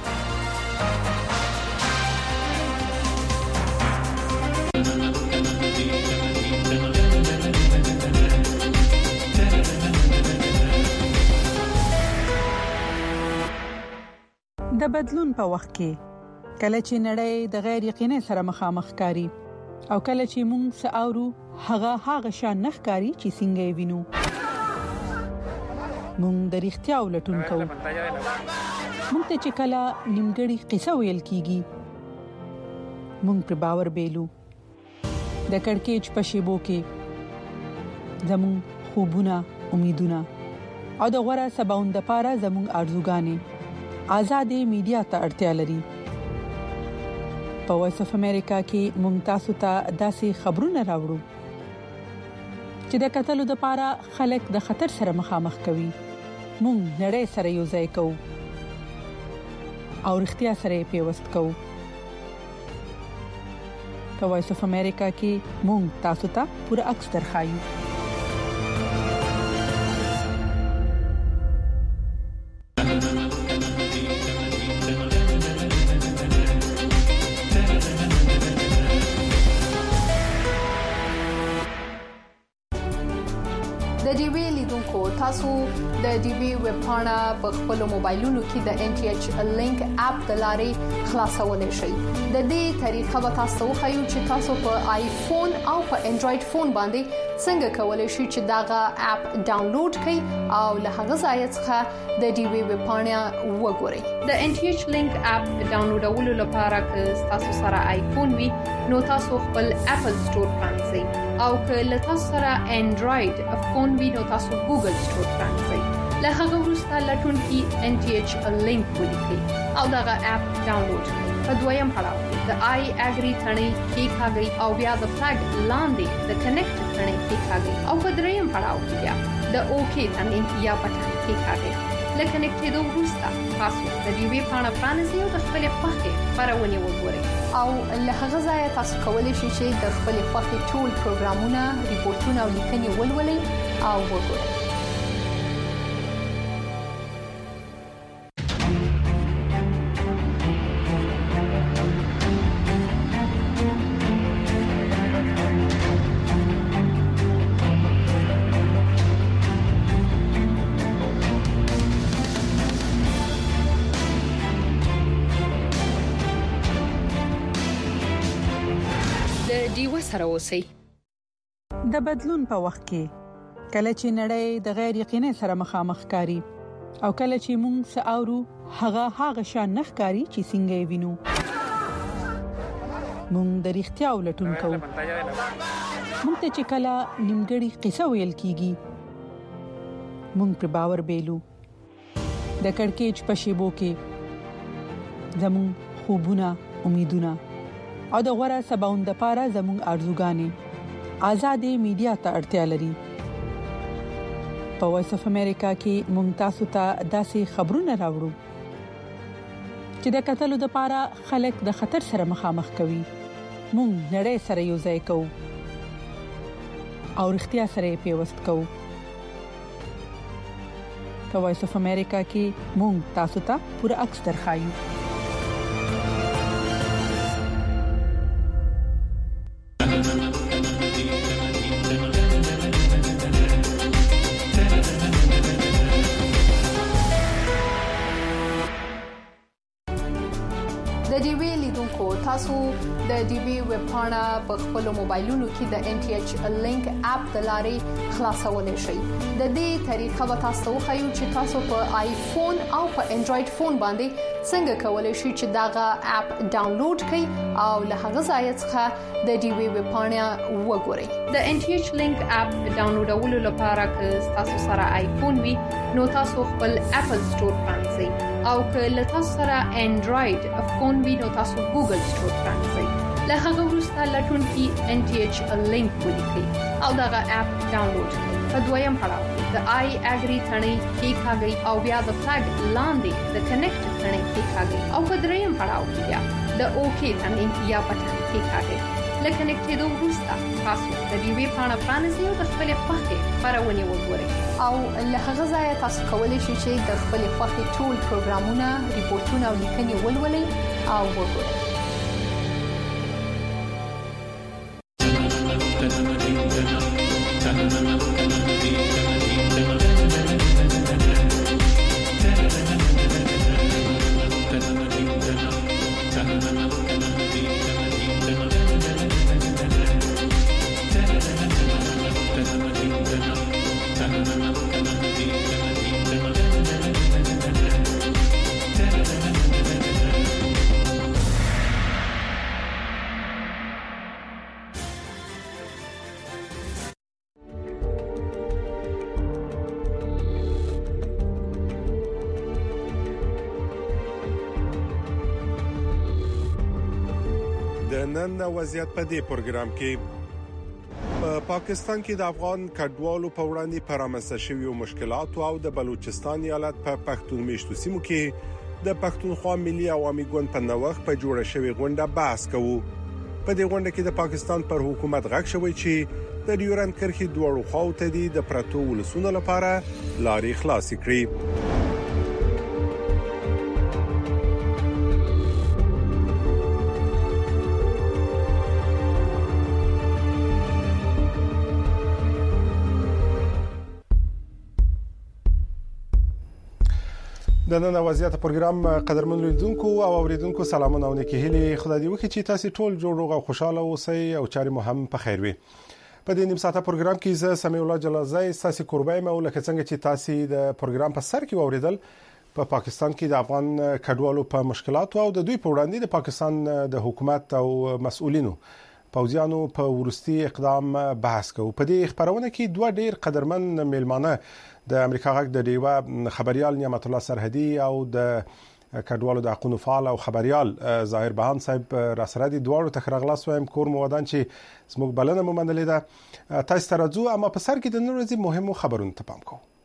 د بدلون په وخت کې کله چې نړۍ د غیر یقیني سره مخامخ کاری او کله چې موږ ساورو هغه شان نخکاری چې څنګه وینو موږ د اړتیا ولټون کوو مونږ ته چې کله نیمګړی قصه ویل کیږي مونږ پر باور بیلو د کڑکېچ په شیبو کې زمون خوبونه امیدونه او د غوړه سباوند لپاره زمون ارزوګانې آزادې میډیا ته اړتیا لري په وایس اف امریکا کې ممتاز ته داسې خبرونه راوړو چې د قتلو لپاره خلک د خطر سره مخامخ کوي مونږ نړۍ سره یو ځای کوو او اړتیا سره پیوست کوو په وایس اف امریکا کې مونږ تاسو ته پوره عکس درخایو تاسو د ډي وی ویب پاڼه په خپل موبایلونو کې د ان ټي ایچ لینک اپ د لارې خلاصولای شئ د دې طریقه به تاسو خو چې تاسو په آیفون او په انډراید فون باندې څنګه کولای شئ چې داغه اپ ډاونلوډ کړئ او له هغه ځای څخه د ډي وی ویب پاڼه وګورئ د ان ټي ایچ لینک اپ ډاونلوډولو لپاره که تاسو سره آیفون وي نو تاسو خپل اپل سٹور پرانځئ او که له تاسو سره انډراید فون وي نو تاسو ګوګل سٹور پرانځئ له هغه وروسته لټون کې ان ټي ایچ لینک ولیکئ او داغه اپ ډاونلوډ کړئ په دویم پړاو د آی اګری ثنې کې ښاګي او بیا د فلګ لاندې د کنیکټ ثنې کې ښاګي او په دریم پړاو کې بیا د اوکې ثنې یا بټن کې ښاګي لکه نکټېدو وروسته تاسو د دې وی پاڼه پرانیزئ او د خپل خوښې خبرونه وګورئ او له هغه ځای تاسو کولی شئ چې د خپل خوښې ټول پروګرامونه ریپورتونه او لیکنې ولولئ او وګورئ سره اوسئ د بدلون په وخت کې کله چې نړۍ د غیر یقیني سره مخامخ کاری او کله چې موږ ساورو هغه شان نخکاری چې څنګه وینو موږ د اړتیا ولټون کوو موږ ته چې کله نیمګړی قصه ویل کیږي موږ پر باور بیلو د کڑکېچ په شیبو کې زمون خوبونه امیدونه او د غوړه سباوند لپاره زموږ ارزوګانې آزادې میډیا ته اړتیا لري په وایس اف امریکا کې ممتاز ته داسې خبرونه راوړو چې د قتلو لپاره خلک د خطر سره مخامخ کوي مونږ نړۍ سره یو ځای کوو او اړتیا سره پیوست کوو په وایس اف امریکا کې مونږ تاسو ته پوره عکس درخایو تاسو د ډي وی ویب پاڼه په خپل موبایلونو کې د ان ټي ایچ لینک اپ د لارې خلاصولای شئ د دې طریقه به تاسو خو چې تاسو په آیفون او په انډراید فون باندې څنګه کولای شئ چې داغه اپ ډاونلوډ کړئ او له هغه ځای څخه د ډي وی ویب پاڼه وګورئ د ان ټي ایچ لینک اپ ډاونلوډولو لپاره که تاسو سره آیفون وي نو تاسو خپل اپل سٹور پرانځئ او که له تاسو سره انډراید فون وي نو تاسو ګوګل سٹور پرانځئ له هغه وروسته لټون کې ان ټي ایچ لینک ولیکئ او داغه اپ ډاونلوډ کړئ په دویم پړاو د آی اګری ثنې کې ښاګي او بیا د فلګ لاندې د کنیکټ ثنې کې ښاګي او په دریم پړاو کې بیا د اوکې ثنې یا بټن کې ښاګي لکه نکټېدو وروسته تاسو د دې وی پاڼه پرانیزئ او د خپل خوښې خبرونه وګورئ او له هغه ځای تاسو کولی شئ چې د خپل خوښې ټول پروګرامونه ریپورتونه او لیکنې ولولئ او وګورئ Thank you. د نن وضعیت په دې پروګرام کې په پاکستان کې د افغان کډوالو په وړاندې پرامسته شوی مشکلات او د بلوچستان ایالت په پښتون میشتو سیمو کې د پښتونخوا ملي عوامي ګوند په نوښت په جوړه شوی غونډه بحث کوو. په دې غونډه کې د پاکستان پر حکومت غږ شوی چې د ډیورند کرښې دوړو خواو ته د پراتو ولسونو لپاره لارې خلاص کړي. د نن وضعیت پروګرام قدرمن لیدونکو او اوریدونکو سلامونه او نیکی هیلې خدای دې وکړي چې تاسو ټول جوړ او خوشاله اوسئ او چاري مو هم په خیر وي. په دې نیم ساعته پروګرام کې زه سمیع الله جلازی تاسو قربای مو لکه څنګه چې تاسو د پروګرام په سر کې اوریدل په پاکستان کې د افغان کډوالو په مشکلاتو او د دوی په وړاندې د پاکستان د حکومت او مسؤلینو پوځیانو په ورستي اقدام بحث کوو. په دې خبرونه کې دوه ډیر قدرمن میلمانه د امریکا غږ د ډیوا خبريال نعمت الله سرحدي او د کډوالو د حقوقو فعال او خبريال ظاهر بهان صاحب را سره دي. دواړو ته خرغلاس وایم کور مو ودان چې زموږ بلنه مو منلې ده. تاسو ته راځو اما په سر کې د نن ورځې مهمو خبرونو ته پام کوو.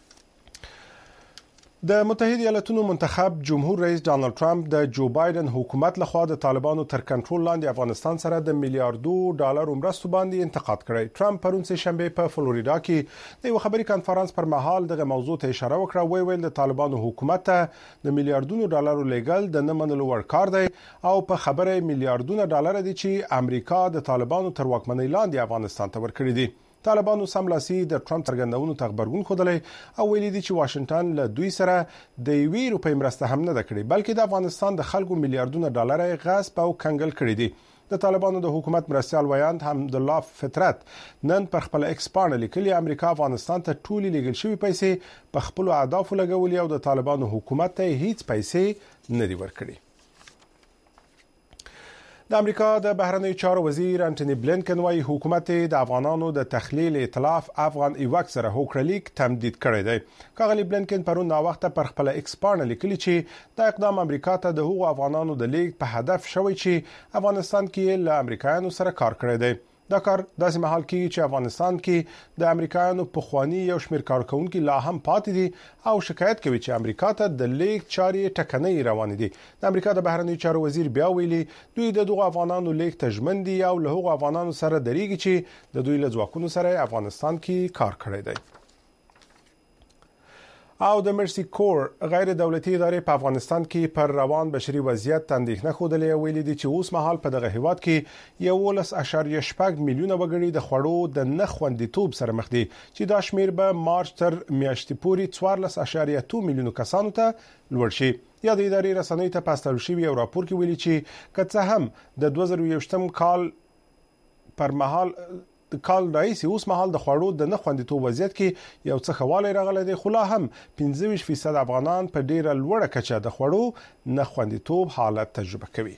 د متحده ایالاتونو منتخب جمهور رئیس ډانلډ ټرمپ د جو بایدن حکومت لخوا د طالبانو تر کنټرول لاندې افغانستان سره د میلیارډو ډالر مرستو باندې انتقاد کړی. ټرمپ پرون سه شنبه په فلوریدا کې د یو خبري کانفرنس پر مهال دغه موضوع ته اشاره وکړه. ویل د طالبانو حکومت ته د میلیارډونو ډالر لګل د نه منلو وړ کار دی او په خبره میلیارډونو ډالر دي چې امریکا د طالبانو تر واکمنۍ لاندې افغانستان ته ورکړي دي. طالبانو سملاسي د ټرمپ څرګندونو ته خبرګون خوده او ویلي دي چې واشنگټن له دوی سره د یوې روپۍ مرسته هم نه کړې بلکې د افغانستان د خلکو میلیارډونو ډالر غصب او کنګل کړي دي. د طالبانو د حکومت مرستيال ویاند حمدالله فطرت نن پر خپل ایکس باندې لیکلي امریکا افغانستان ته ټولي لګل شوی پیسې په خپل اهدافو لګولې او د طالبانو حکومت ته هیڅ پیسې نه دی ورکړي. د امریکا د بهرنیو چارو وزیر انټونی بلینکن وايي حکومت د افغانانو د تخلیل ائتلاف افغان ایواک سره هوکړلیک تمدید کړی دی. کاغلی بلینکن پرون نا وخت پر خپل ایکس باندې لیکلي چې دا اقدام امریکا ته د هغو افغانانو د لیک په هدف شوی چې افغانستان کې له امریکایانو سره کار کړی دی. دا کار داسې مهال کې چې افغانستان کې د امریکایانو په خواني یو شمېر کارکونکو لا هم پاتې دي او شکایت کوي چې امریکا ته د لیک چارې ټکنۍ روان دي. د امریکا د بهرنیو چارو وزیر بیا ویلي دوی د دغه افغانانو لیک تجمن دي او له هغو افغانانو سره درېږي چې د دوی له ځواکونو سره افغانستان کې کار کړی دی. او د مرسي کور غیر دولتي ادارې په افغانستان کې پر روان بشري وضعیت اندېښنه خوده ویلي دي چې اوس مهال په دغه هیواد کې 11.8 میلیونه وګړي د خوړو د نه خوندیتوب سره مخ دي چې دا شمیر به مارچ تر میاشتې پورې 14.2 میلیونه کسانو ته لوړ شي. یا د ادارې رسنیو ته پاستل شوی یو راپور کې ویلي چې کڅه هم د 2020 کال پر مهال د کال رئیس اوس مهال د خوړو د نه خوندیتوب وضعیت کې یو څه خواله راغلی دی خو لا هم 25% افغانان په ډیره لوړه کچه د خوړو نه خوندیتوب حالت تجربه کوي.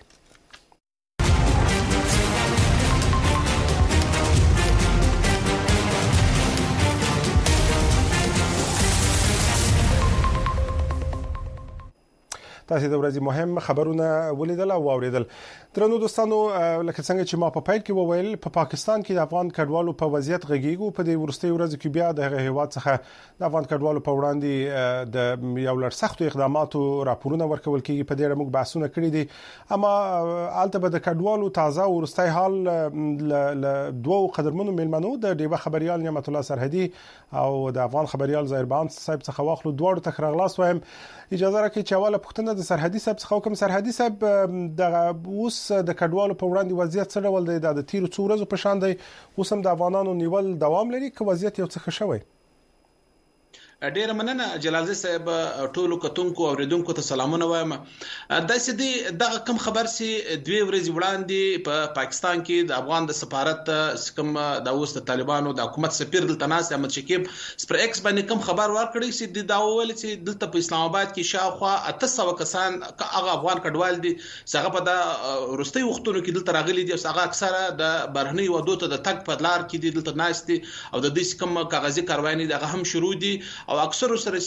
تاسو د ورځې مهم خبرونه ولیدل او اوریدل. درنو دوستانو لکه څنګه چې ما په پای کې وویل په پاکستان کې د افغان کډوالو په وضعیت غږیږو. په دې ورستي ورځ کې بیا د هیواد څخه د افغان کډوالو په وړاندې د یو لړ سختو اقداماتو راپورونه ورکول کیږي. په دې اړه موږ بحثونه کړي دي اما البته به د کډوالو تازه ورستي حال ل دوه قدرمنو میلمنو د ډیوه خبريال نعمت الله سرحدي او د افغان خبريال ظاهر بهان صاحب څخه واخلو. دوړو ته خرغلاس وایم. اجازه راکړئ چې اوله پوښتنه د سرحدي صاحب څخه کوم. سرحدي صاحب د اوس د کډوالو په وړاندې وضعیت څه ډول دی؟ د تیرو څو ورځو په شان دی اوس هم د افغانانو نیول دوام لري که وضعیت یو څه ښه شوی؟ ډیر مننه جلالزی صاحب. ټولو کتونکو او ریدونکو ته سلامونه وایم. داسې دي دغه کم خبر سي دوی ورځې وړاندې په پاکستان کې د افغان د سفارت کوم د اوس د طالبانو د حکومت سفیر دلته ناس احمد شکیب سپر ایکس باندې کوم خبر ورکړی چې د داول چې دلته په اسلام آباد کې شاوخوا 800 کسان هغه افغان کډوال دي څنګه په د روستي وختونو کې دلته راغلي دي. هغه اکثره د برهني ودو ته د تګ په لار کې دي دلته ناس دي او د دې کوم کاغذي کاروانی دغه هم شروع دي او اکثر سره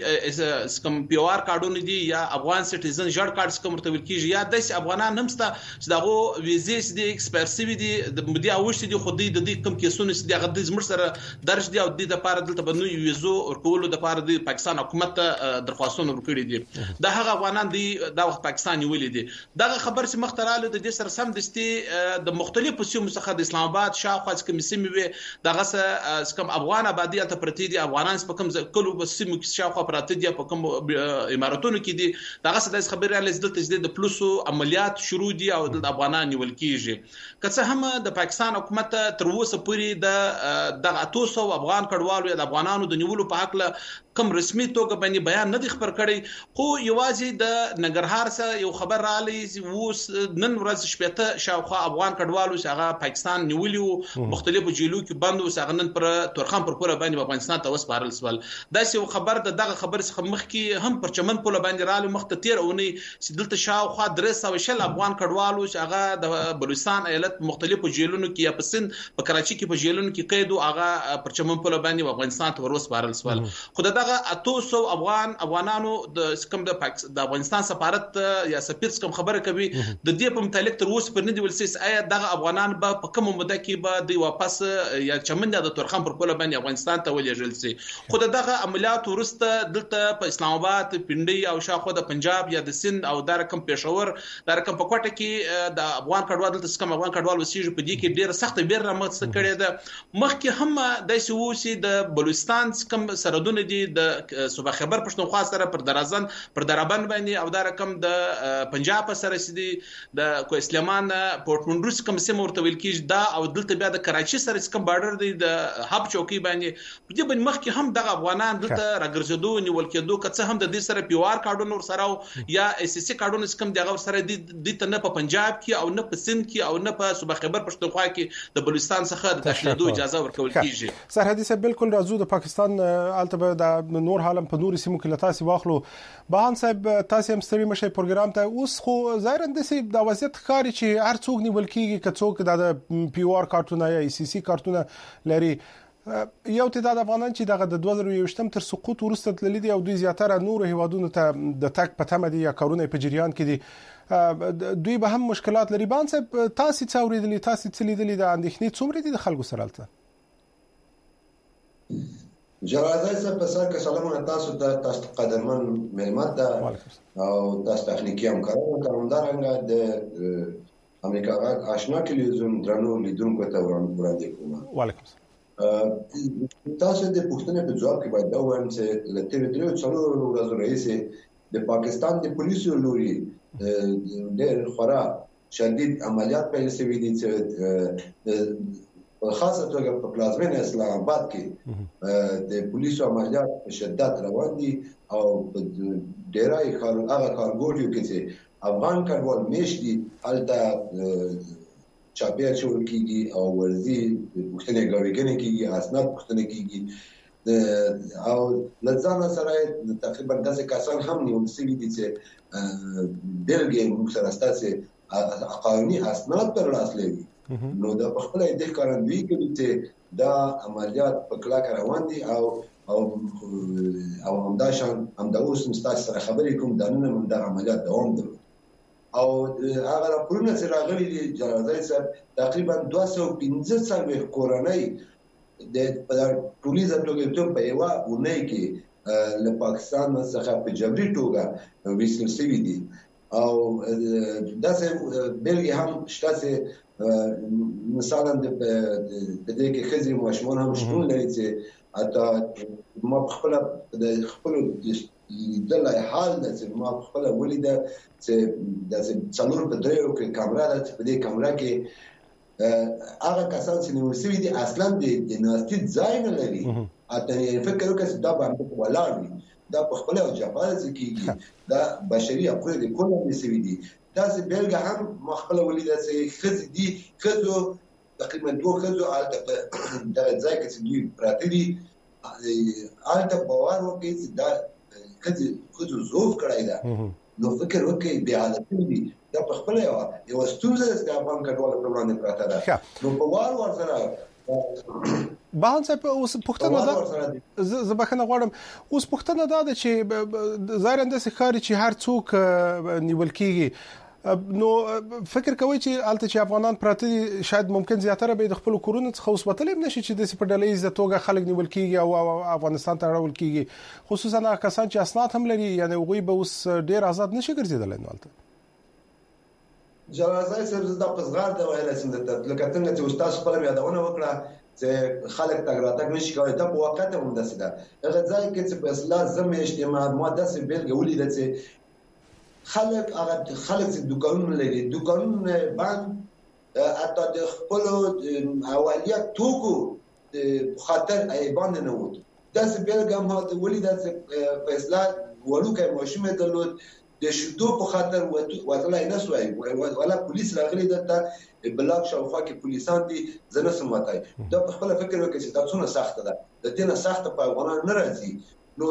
چې کوم پیوار کارډونه دي یا افغان سټیزن جړ کارت کوم مرتبط کیږي یا د افغانان همستا چې دغه ویزې دي ایکسپرسیو دي د مدي اوشت دي خو د دې کم کیسونه چې دغه د زمر سره درج دي او د لپاره دلته بنو ویزو ورکول د لپاره د پاکستان حکومت درخواستونه ورکړي دي د هغه افغانان دي د وخت پاکستان نیولې دي دغه خبر چې مختراله د دې سره سم دستي د مختلفو سیمو څخه د اسلام آباد شاوخوا کوم سیمې وي دغه کوم افغان آبادی ته پرتی دي افغانان په کوم کلو په سیمو کې شاوخوا پراته دي په کوم اماراتونو کې دي دغه څه د خبرې راځي د تجدید د پلوسو عملیات شروع دي او د افغانان نیول کیږي که څه هم د پاکستان حکومت تر اوسه پورې د 800 افغان کډوالو یا د افغانانو د نیولو په حق له کوم رسمي توګه باندې بیان نه دی خبر کړی خو یوازې د ننګرهار سره یو خبر رالی اوس نن ورځ شپته شاوخوا افغان کډوالو چې هغه پاکستان نیولیو مختلفو جیلو کې بند او هغه نن پر تورخم پر پوره باندې افغانستان ته وسپارل سوال دا یو خبر دغه خبر څخه مخکې هم پر چمن پوله باندې رالی مخته 13 اونۍ چې دلته شاوخوا 300 افغان کډوالو چې هغه د بلوچستان ایالت مختلفو جیلونو کې یا په سند په کراچي کې په جیلونو کې قید او هغه پر چمن پوله باندې افغانستان ته وسپارل سوال خو دغه 800 افغانانو د کوم د افغانستان سفارت یا سفیر کوم خبره کوي د دې په متعلق تر اوسه پر نه دی ولسیس آیا دغه افغانان په کوم مده کې به د واپس یا چمن د تورخم پر پوله باندې افغانستان ته ولېږل شي خو دغه عملیات ورسته دلته په اسلام آباد پنډي او شاوخوا د پنجاب یا د سند او د رقم پېښور د رقم په کوټه کې د افغان کډوال دلته کوم افغان کډوال وسیږي په دې کې ډېر سخت بیر رامخ کړي ده مخکې هم د سوسي د بلوچستان کوم سرحدونه دي د صوبه خبر پښتونخوا سره پر درازن پر درابند باندې او دا رقم د پنجاب سره سدي د کوسلمان پورتمنډروس کوم سیمه ورته ویل کیږي دا او دلته بیا د کراچي سره کوم بارډر دی د هب چوکي باندې په دې باندې مخکې هم د افغانان دلته راګرځېدو نیول کېدو کڅه هم د دې سره پیوار کارډونو سره یا اس اس سی کارډونو کوم دغه سره د ته نه په پنجاب کې او نه په سند کې او نه په صوبه خبر پښتونخوا کې د بلوچستان څخه د داخليدو اجازه ورکول کیږي سرحدي سره بالکل راځو د پاکستان البته د نور حالم په نوري سیمو کې لتاسي واخلو بهان صاحب تاسو هم ستړي مشه پروګرام ته اوس خو ظاهرا د سي د وضعیت ښکاری چې هر څوک نیول کیږي که څوک د پی او آر کارتونه یا ای سی سی کارتونه لري یو تعداد افغانان چې دغه د 2020 تر سقوط وروسته تللی دي او دوی زیاتره نور هیوادونو ته د تک په تمه دي یا کارونه په جریان کې دي دوی به هم مشکلات لري بهان صاحب تاسو څه اوریدلی تاسو څه لیدلی د اندېښنې څومره دي د خلکو سره الته جلالزای صاحب په سر کې سلامونه تاسو قدرمن ملمت ده او تاسو تخنیکی همکارانو ته همدارنګه د امریکا غږ آشنا ټلویزیون درنو لیدونکو ته وړاندې کوم وعلیکم تاسو د پښتنې په ځواب کې باید دا وایم چې له تیر درو څلورو ورځو راهیسې د پاکستان د پولیسو لوري ډېر خورا شدید عملیات پیل شوي دي چې خاصه توګه په پلازمینه اسلام آباد کې د پولیسو عملیات په شدت روان دي او ډیرای هغه کارګوټیو کې چې افغان کډوال میشتي الته چاپیر شول کیږي او ورزي پښتنې غوړېګنې کیږي اسناد پښتنې کیږي او لږه سره تقریبا داسې کسان هم نیول شوي دي چې دلګي موږ سره ستاسو قانوني اسناد پر لاس لري نو د خپل د کارندوی کې چې دا عملیات په کلاک روان دي او همداشان اوس مستاسو سره خبرې کوم د نن د عملیات دوام درلود او هغه راپورونه چې راغلي دي جلالزای صاحب تقریبا 215 کورنۍ د پولیسو توګه په یو اونۍ کې له پاکستان څخه په جبري توګه ویستل شوي دي او داسې بلګي هم شته مثلا د دې کې خزي ماشومان هم شتون لري چې اته ما خپل د خپل د حال د ما خپل ولید چې د څلور په دریو کې کیمرا ده چې په دې کیمرا کې هغه کسان چې نو سوي دي اصلا د ناستي ځای نه لري اته فکر وکړ چې دا باندې ولاړ دا په خپل او جبال ځکه دا بشري حقوق د کومه نسوي دي دا چې بلګه هم مخبل ولید چې خزي دي خزو تقریبا 2 خزو الته د ځای کې چې دوی پراته دي الته باور وکړي چې دا خزو زوف کړای دا نو فکر وکړي بیا حالت دي دا په خپل یو ستونزه د افغان کډوالو په وړاندې پراته ده نو په وار سره بهان صاحب اوس پښتنه دا زبخنه غواړم اوس پښتنه دا چې ظاهراً د ښکاری چې هر څوک نیول کیږي نو فکر کوي چې الته چې افغانان پراته شاید ممکن زیاتره به د خپل کورونو څخه اوس وتلې نشي چې د سپډلې ز توګه خلک نیول کیږي او افغانستان ته راول کیږي خصوصا هغه کسان چې اسناد هم لري یعنی هغه به اوس ډیر آزاد نشي ګرځیدل نو الته جلازای صاحب زدا پزغار د وایره سند ته لکه څنګه چې استاد خپل یادونه وکړه چې خلک تګراتک نشي کوي ته په وخت هم داسې ده هغه ځای کې چې په اصلاح زمې اجتماع ماده سه بیل غولې ده چې خلک چې دکانونه لري دکانونه باندې اته د خپل اولیت توکو خاطر ایبان نه وو داسې بیل ګم هغه ولې داسې په اصلاح ولوکه ماشومه درلود د شدو په خاطر وتلای نه سوای ولا پولیس راغلي دته بلاک شاوخوا کې پولیسان دي زنه سماتای دا په خپل فکر وکړي چې دا څونه سخت ده د دې نه سخت په افغانان نه راځي نو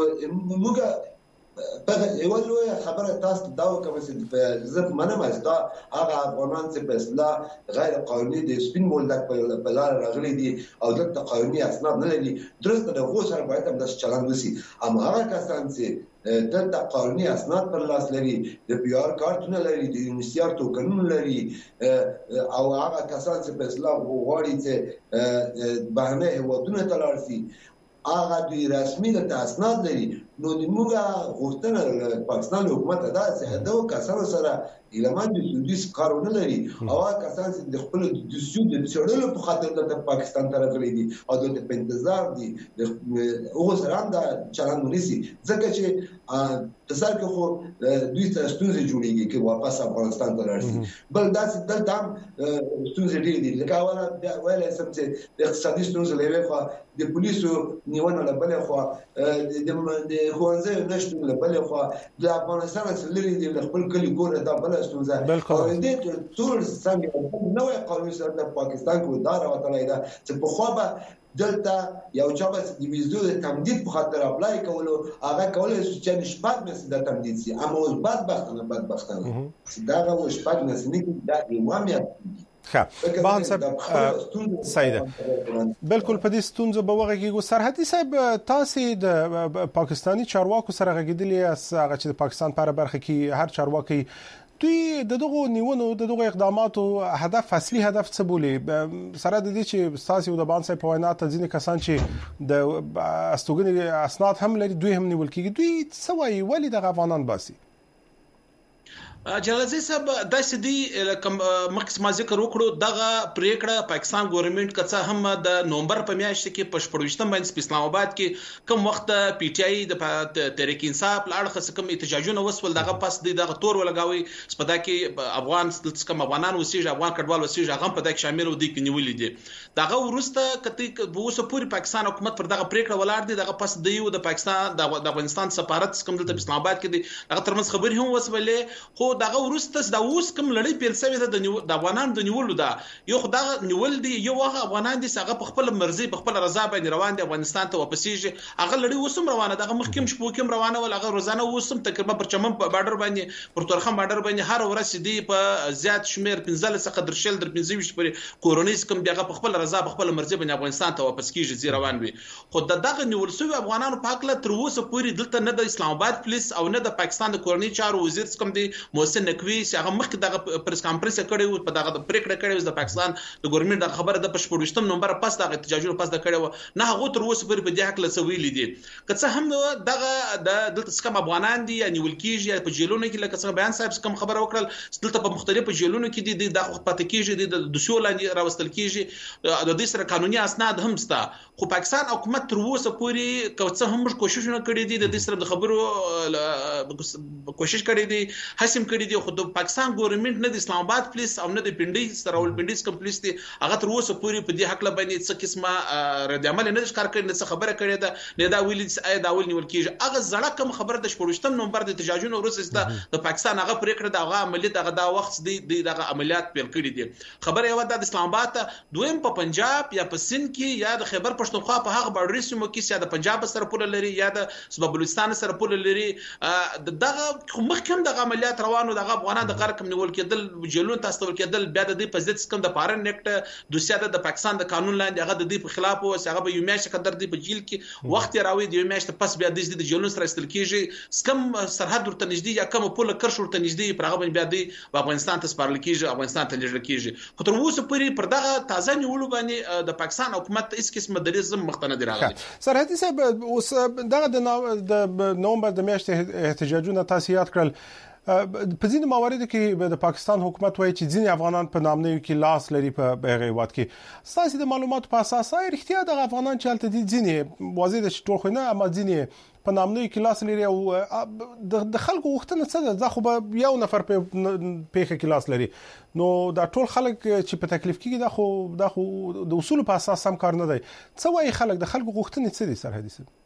موږ په یو لوی خبره تاسو دا کوم چې زه منم از دا هغه افغانان چې په اصلاح غیر قانوني د سپین مولدک په لار راغلي دي او دغه قانوني اسناد نه لري درسته د غو سره باید هم د چلند وسی اما هغه کسان چې دلته قانوني اسناد پر لاس لري د پی آر کارتونه لري د یونیسیار توکنونه لري او هغه کسان چې په اصلاح غواړي چې بهنه هوادونه تلارسي هغه د رسمي د اسناد لري نو موږ غوښتنه پاکستان حکومت ادا چې دا کسان سره ایلمان د سودیس کارونه لري او هغه کسان چې د خپل د سود د چړلو په خاطر د پاکستان ته راغلي دي او د انتظار دي هغه سره هم د چلند ونیسي ځکه چې تاسو کې خو دوی ته ستونزې جوړیږي چې واپس افغانستان ته راشي بل داسې دلته هم ستونزې ډېرې دي لکه اوله ویل سم چې د اقتصادي ستونزې لوي خو د پولیسو نیونه لبل خو د خوانځي نشټ لبل خو د افغانستان څخه لري د خپل کلی کور د بل ستونزه او دې ټول څنګه نوې قانون سره د پاکستان کو دا راوتلای دا چې په خو به دلته یو چا به د ویزو د تمدید په خاطر اپلای کولو هغه کولای چې نشپات مې د تمدید سي اما اوس بدبختانه چې دا غو شپات نه سني دا امامیت ښه بهان صاحب سیده بالکل په دې ستونزو به وغږیږو سرحدي صاحب تاسو د پاکستانی چارواکو سره غږیدلی هغه چې د پاکستان په برخه کې هر چارواکي دوی دغه نیونو دغه اقداماتو هدف اصلي هدف څه بولي سره د دې چې تاسو د بان صاحب په وینا ته ځینې کسان چې د استوګنې اسناد هم لري دوی هم نیول کیږي دوی څه وایي ولې د افغانان باسي جلالزی صاحب د سدي کوم مخکې ما ذکر وکړو دغه پریکړه پاکستان ګورنمنت کڅه هم د نومبر په میاشت کې پښپړوشتم باندې اسلام آباد کې کوم وخت پی ټ آی د تحریک انصاف لاړه کوم احتجاجونه وسول دغه پس دغه تور ولګاوي سپدا کې افغان کوم افغانان وسیج افغان کډوال وسیج هغه په دغه شامل ودی کې نیولې دي دغه ورسته کته وسه پوری پاکستان حکومت پر دغه پریکړه ولاړ دي دغه پس د یو د پاکستان د افغانستان سفارت کوم د اسلام آباد کې دي دغه ترمنځ خبري هم وسولې خو دغه ورسته دا اوس کوم لړۍ پیل شوی د افغانانو د نیولو دا یو خدای نیول دي یو هغه افغانان دي چې په خپل مرزي په خپل رضا باندې روان دي افغانستان ته واپسېږي هغه لړۍ اوسم روانه دغه مخکیم شپو کوم روانه ول هغه روزانه اوسم تقریبا پر چمن په بارډر باندې پر تورخم بارډر باندې هر ورځ دي په زیات شمیر 15 څخه در شل در 15 پورې کورونیز کوم دغه په خپل رضا په خپل مرزي باندې افغانستان ته واپس کیږي زی روان وي خو دغه نیول شوی افغانانو په حق له تر اوسه پورې دلته نه د اسلام آباد پولیس او نه د پاکستان د کورنۍ چارو وزیر کوم دی محسن نقوی چې هغه مخکې دغه پریس کانفرنس کړي په دغه پریکړه کړي د پاکستان د ګورنمنت د خبره د پښپړوشتم نومبر پس د احتجاجونو پس د کړي نه هغه تر اوسه پورې په دې حق له سویل دي که هم دغه د دلته څخه افغانان دي یعنی ولکیږي په جیلونو کې لکه څنګه بیان صاحب کوم خبره وکړل دلته په مختلفو جیلونو کې دي د پاتې کېږي د دوسیول راوستل کېږي د دې سره قانوني اسناد هم ستا خو پاکستان حکومت تر اوسه پورې کوڅه هم کوششونه کړې دي د دې سره د خبرو کوشش کړې دي حسم کړې دي خو د پاکستان ګورنمنت نه د اسلام آباد پولیس او نه د پنډي سراول پنډیس کوم پولیس دي هغه تر اوسه پورې په دې حق له باندې څه قسمه رد عمل نه ښکار کړي نه خبره کړې ده نه دا ویل چې دا ول نیول کیږي هغه زړه کوم خبره د 14 نومبر د احتجاجونو وروسته د پاکستان هغه پریکړه د هغه عملیات هغه دا وخت دغه عملیات پیل کړي دي خبره یو د اسلام آباد دویم په پنجاب یا په سند کې یا د خیبر پښتونخوا په هغه بارډر سیمو کې یا د پنجاب سره پول لري یا د سبا بلوچستان سره پول لري دغه مخکم د عملیات روان افغانانو د افغانانو د غرق نیول کېدل جیلون تاسو ول کېدل بیا د دې په ضد سکم د فارن نیکټ دوسیه د پاکستان د قانون لاندې هغه د دې په خلاف او هغه به یو میاشت قدر دی په جیل کې وخت راوي د یو میاشت پس بیا د جیلون سره استل کېږي سکم سرحد ورته نږدې یا کوم پول کرش ورته نږدې پر هغه بیا د افغانستان ته سپارل کېږي افغانستان ته لېږل کېږي خو تر اوسه پورې پر دغه تازه نیولو باندې د پاکستان حکومت هیڅ قسم دریزم مختنه دی راغلی سرحدي صاحب اوس دغه د نومبر د میاشتې احتجاجونه تاسو یاد کړل په ځینې مواردو کې د پاکستان حکومت وایي چې ځینې افغانان په نامنیو کې لاس لري په هغه هیواد کې ستاسو د معلوماتو په اساس رښتیا د افغانان چې هلته دي ځینې واضح ده چې ټول خو نه اما ځینې په نامنیو کې لاس لري او د خلکو غوښتنه څه ده ځکه به یو نفر په پیښه کې لاس لري نو دا ټول خلک چې په تکلیف کېږي دا خو د اصول په اساس هم کار نه دی څه وایي خلک د خلکو غوښتنې څه دي سرحدي صاحب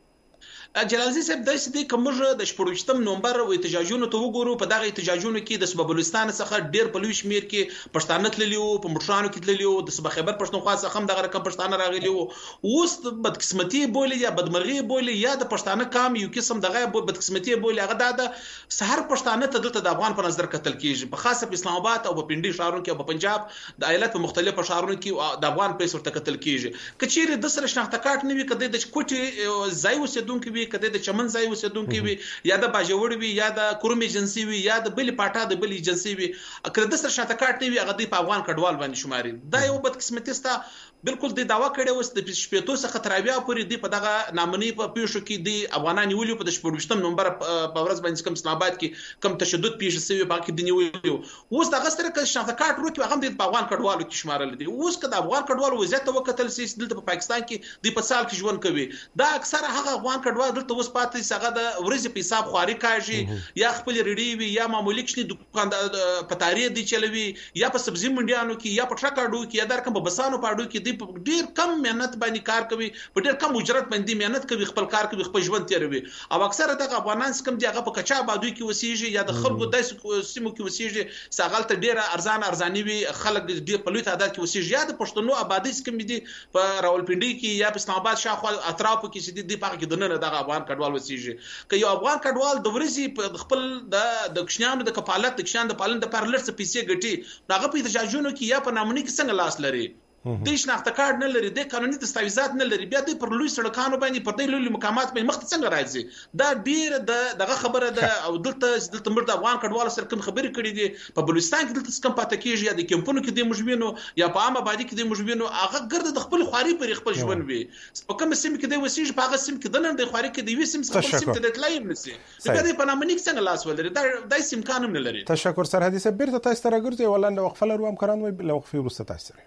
جلالزی صاحب د دې کومه د 14 نومبر او احتجاجونو ته وګورو په دغه احتجاجونو کې د سبا بلوچستان څخه ډېر په لوی شمیر کې پښتانه تللیو په مشرانو کې تللیو د سبا خیبر پښتونخوا څخه هم دغه رقم پښتانه راغلیو اوس بدقسمتي بولي یا بدمرغي بولي یا د پښتانه کام یو قسم دغه بدقسمتي بولي هغه د سحر پښتانه ته دلته د افغان په نظر کتل کیږي په خاصه په اسلام آباد او په پنډي شهرونو کې او په پنجاب د ایالت په مختلفو شهرونو کې د افغان په صورت کتل کیږي کچېره د سره شناخت کارت نه وي کده د کوټي ځای وسیدونکو وي کده د چمن ځای وسیدونکو وي یا د باجوړ وي یا د کوروم ایجنسی وي یا د بل پاټا د بل ایجنسی وي کله د سره شناخت کارت نه وي هغه د افغان کډوال باندې شماري دا یو بدقسمتیستا بالکل د داوا کړي اوس د شپېتو څخه تر بیا پورې د په دغه نامنی په پیښو کې د افغانان نیولو په 14 نومبر په ورځ باندې کوم اسلام آباد کې کم تشدد پیښ شوی باقي د نیولو اوس دغه سره کې شناخت کارت ورکړي هغه د افغان کډوالو کې شمارل دي اوس کله افغان کډوالو وضعیت وکتل سي دلته په پاکستان کې د په سال کې ژوند کوي دا اکثره هغه افغان کډوال دلته اوس پاتې څنګه د ورځې په حساب خواري کوي یا خپل ریډي وي یا معمولی کښنی دکان په تاریخ دی چلوي یا په سبزی منډیانو کې یا په ټرک اډو کې یا در کوم په بسانو پاډو کې د ډیر کم مهنت باندې کار کوي په ډیر کم اجرت باندې مهنت کوي خپل کار کوي خپل ژوند تیروي او اکثره د افغانان څخه دی هغه په کچا بادوي کې وسیږي یا د خلکو د سیمو کې وسیږي ساغلته ډیر ارزاني وي خلک د په لوی تعداد کې وسیږي یا د پښتنو آبادی څخه دي په راولپنډي کې یا په اسلام آباد شاوخوا اطرافو کې چې د پاک کې دنه د افغان کډوال وسیږي که یو افغان کډوال د ورځي په خپل د کښنیانو د کفالت د کښنیانو د پالن د پر لړ څه پیسې ګټي هغه په احتجاجونو کې یا په نامنی کې څنګه لاس لري د شناخت کارت نه لري د قانوني دستاویزات نه لري بیا د پر لوی سړکانو باندې پر د لوی مقامات باندې مخ څنګه راځي دا ډیر دغه خبره ده او دلته مرد افغان کډوال سره کوم خبرې کړې دي په بلوچستان کې دلته څنګه پاتې کیږي یا د کمپونو کې د مجبینو یا په عام آبادی کې د مجبینو هغه ګرد د خپل خواري پر خپل ژوند وي په کوم سیم کې د وسیج په هغه سیم کې د نن د خواري کې د وی سیم څخه سیم ته د تلایم نسی دا د پنامنیک څنګه لاس ولري دا د سیم قانون نه لري تشکر سرحدي صاحب بیرته تاسو ته راګرځي ولنده وقفه لرو هم کران وي لوقفه ورسته تاسو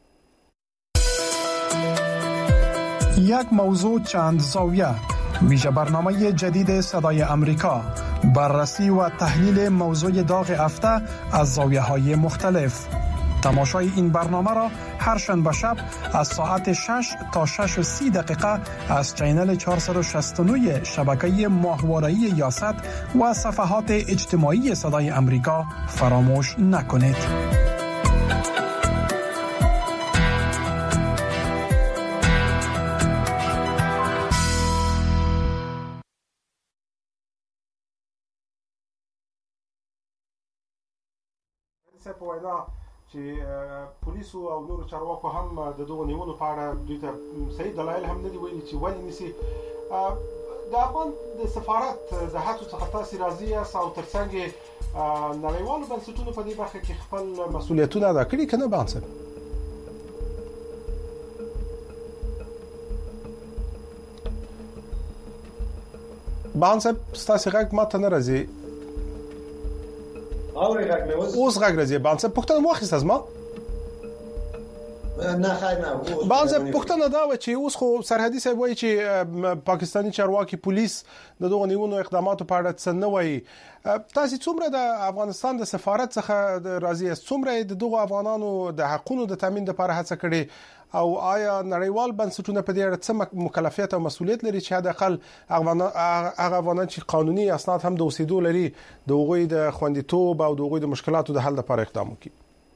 یک موضوع چند زاویه ویژه برنامه جدید صدای امریکا بررسی و تحلیل موضوع داغ هفته از زاویه‌های مختلف تماشای این برنامه را هر شنبه شب از ساعت 6 تا 6:30 دقیقه از چینل 469 شبکه ماهواره‌ای یاست و صفحات اجتماعی صدای امریکا فراموش نکنید. په وینا چې پولیسو او نورو چارواکو هم د دغو نیولو په اړه دوی ته صحیح دلایل هم نه دي ویلي چې ولې نیسي د افغان د سفارت د هڅو څخه تاسو راضي یاست او ترڅنګ نړیوالو بنسټونو په دې برخه کې خپل مسؤلیتونه ادا کړي که نه بانسه بانسه ستاسو غږ ماته نه راځي اوس غږ راځي بانسه پښتنه واخیست از ما نه خیر نه بانسه پښتنه دا و چې اوس خو سرحدي صاحب وایي چې پاکستاني چارواکي پولیس د دغو نیولو اقداماتو په اړه څه نه وایي تاسو څومره د افغانستان د سفارت څخه راضي یاست څومره د دغو افغانانو د حقوقو د تامین لپاره هڅه کړې او آیا نړیوال بنسټونه په دې اړه څه مکلفیت او مسؤلیت لري چې حد اقل افغانان چې قانوني اسناد هم د اوسېدو لري د هغوی د خوندیتوب او د هغوی د مشکلاتو د حل لپاره اقدام وکړي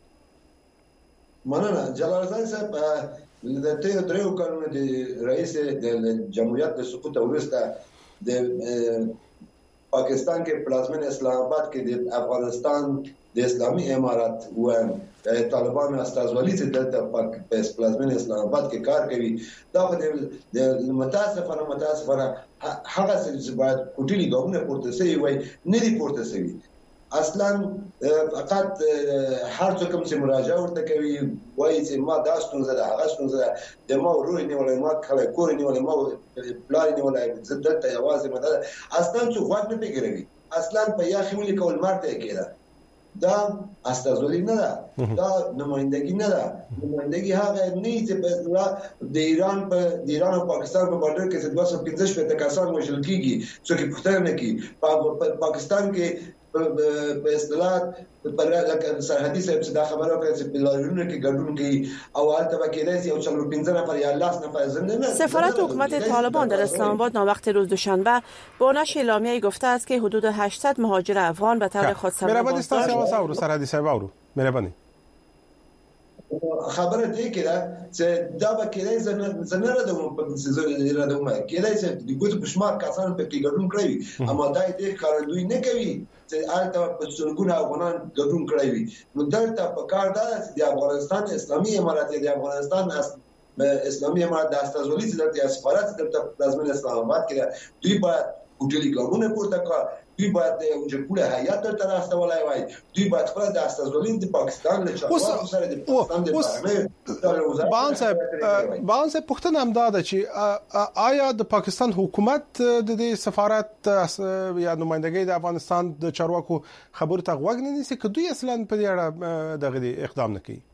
مننه جلال حسین صاحب د تیر دریو کلونو د رئیس د جمهوریت د سقوط وروسته د پاکستان کې پلازمین اسلام آباد کې د افغانستان د اسلامي امارات و طالبان استازولي چې دلته په پلازمین اسلام آباد کې کار کوي دا د متاسفانه هغه چې باید کوټلي ګورنر پورته سي وای نه دی پورته سي اصلا فقط هر څوک چې مراجعه ورته کوي وایي چې ما دا ستونزه ده هغه ستونزه ده د ما ورور نیولای ما کله کور نیولای ما پلان نیولای زدته یوازې مده اصلا څو وخت نه پیګروي اصلا په یاخي ولي کول مرته کېده دا استازولي نه ده دا نمائندګي نه ده نمائندګي هغه نه چې د ایران او پاکستان په بارډر کې 215 کسان وژل کیږي څوک پښتنه کوي پاکستان کې په اصطلاح پر سرحدي صاحب څخه خبره وکړه چې بلارونه کې ګډون کوي او البته وکیلای او 15 نفر یا 10 نفر زنده. سفارت حکومت طالبان در اسلام آباد ناوقت روز دوشنبه با نشر اعلامیه‌ای گفته است که حدود 800 مهاجر افغان به طور خودسرانه مهربانی استاد سرحدي صاحب اورو مهربانی خبره دې کې ده چې دا به کېدای زنه راځم په راځم کېدای چې د ګوت په شمار کسان په کې ګډون کړی اما دا دې کاروي نه کوي چې البته په څلګونه افغانان ګډون کړی نو دلته په کار ده چې د افغانستان اسلامي امارات د افغانستان اسلامي امارات د استازولي چې د سفارت د پلازمین اسلام آباد کې دوی باید کوټلي ګورنر پورته کړ دوی باید یو جګړه هیات تر راستولای وای دوی باید خپل د استازولي د پاکستان له چارواکو سره د پاکستان د باندې پښتنه هم دا ده چې آیا د پاکستان حکومت د دې سفارت یا نمائندګۍ د افغانستان د چارواکو خبرو ته غوږ نه نیسي که دوی اصلا په دې اړه دغه اقدام نه کوي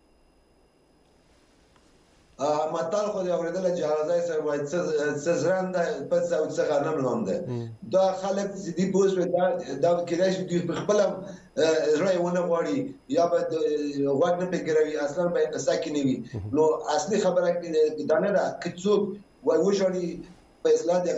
ماتال خو د اوریدل جهازای سره وای څه زرند په څه او څه غنم لاندې دا خلک چې دی پوس په دا کېدای شي د خپل رای ونه غواړي یا به وګ نه پکړوي اصلا به ساکن وي نو اصلي خبره دا نه ده چې څوک وای وشړي په اصلاح د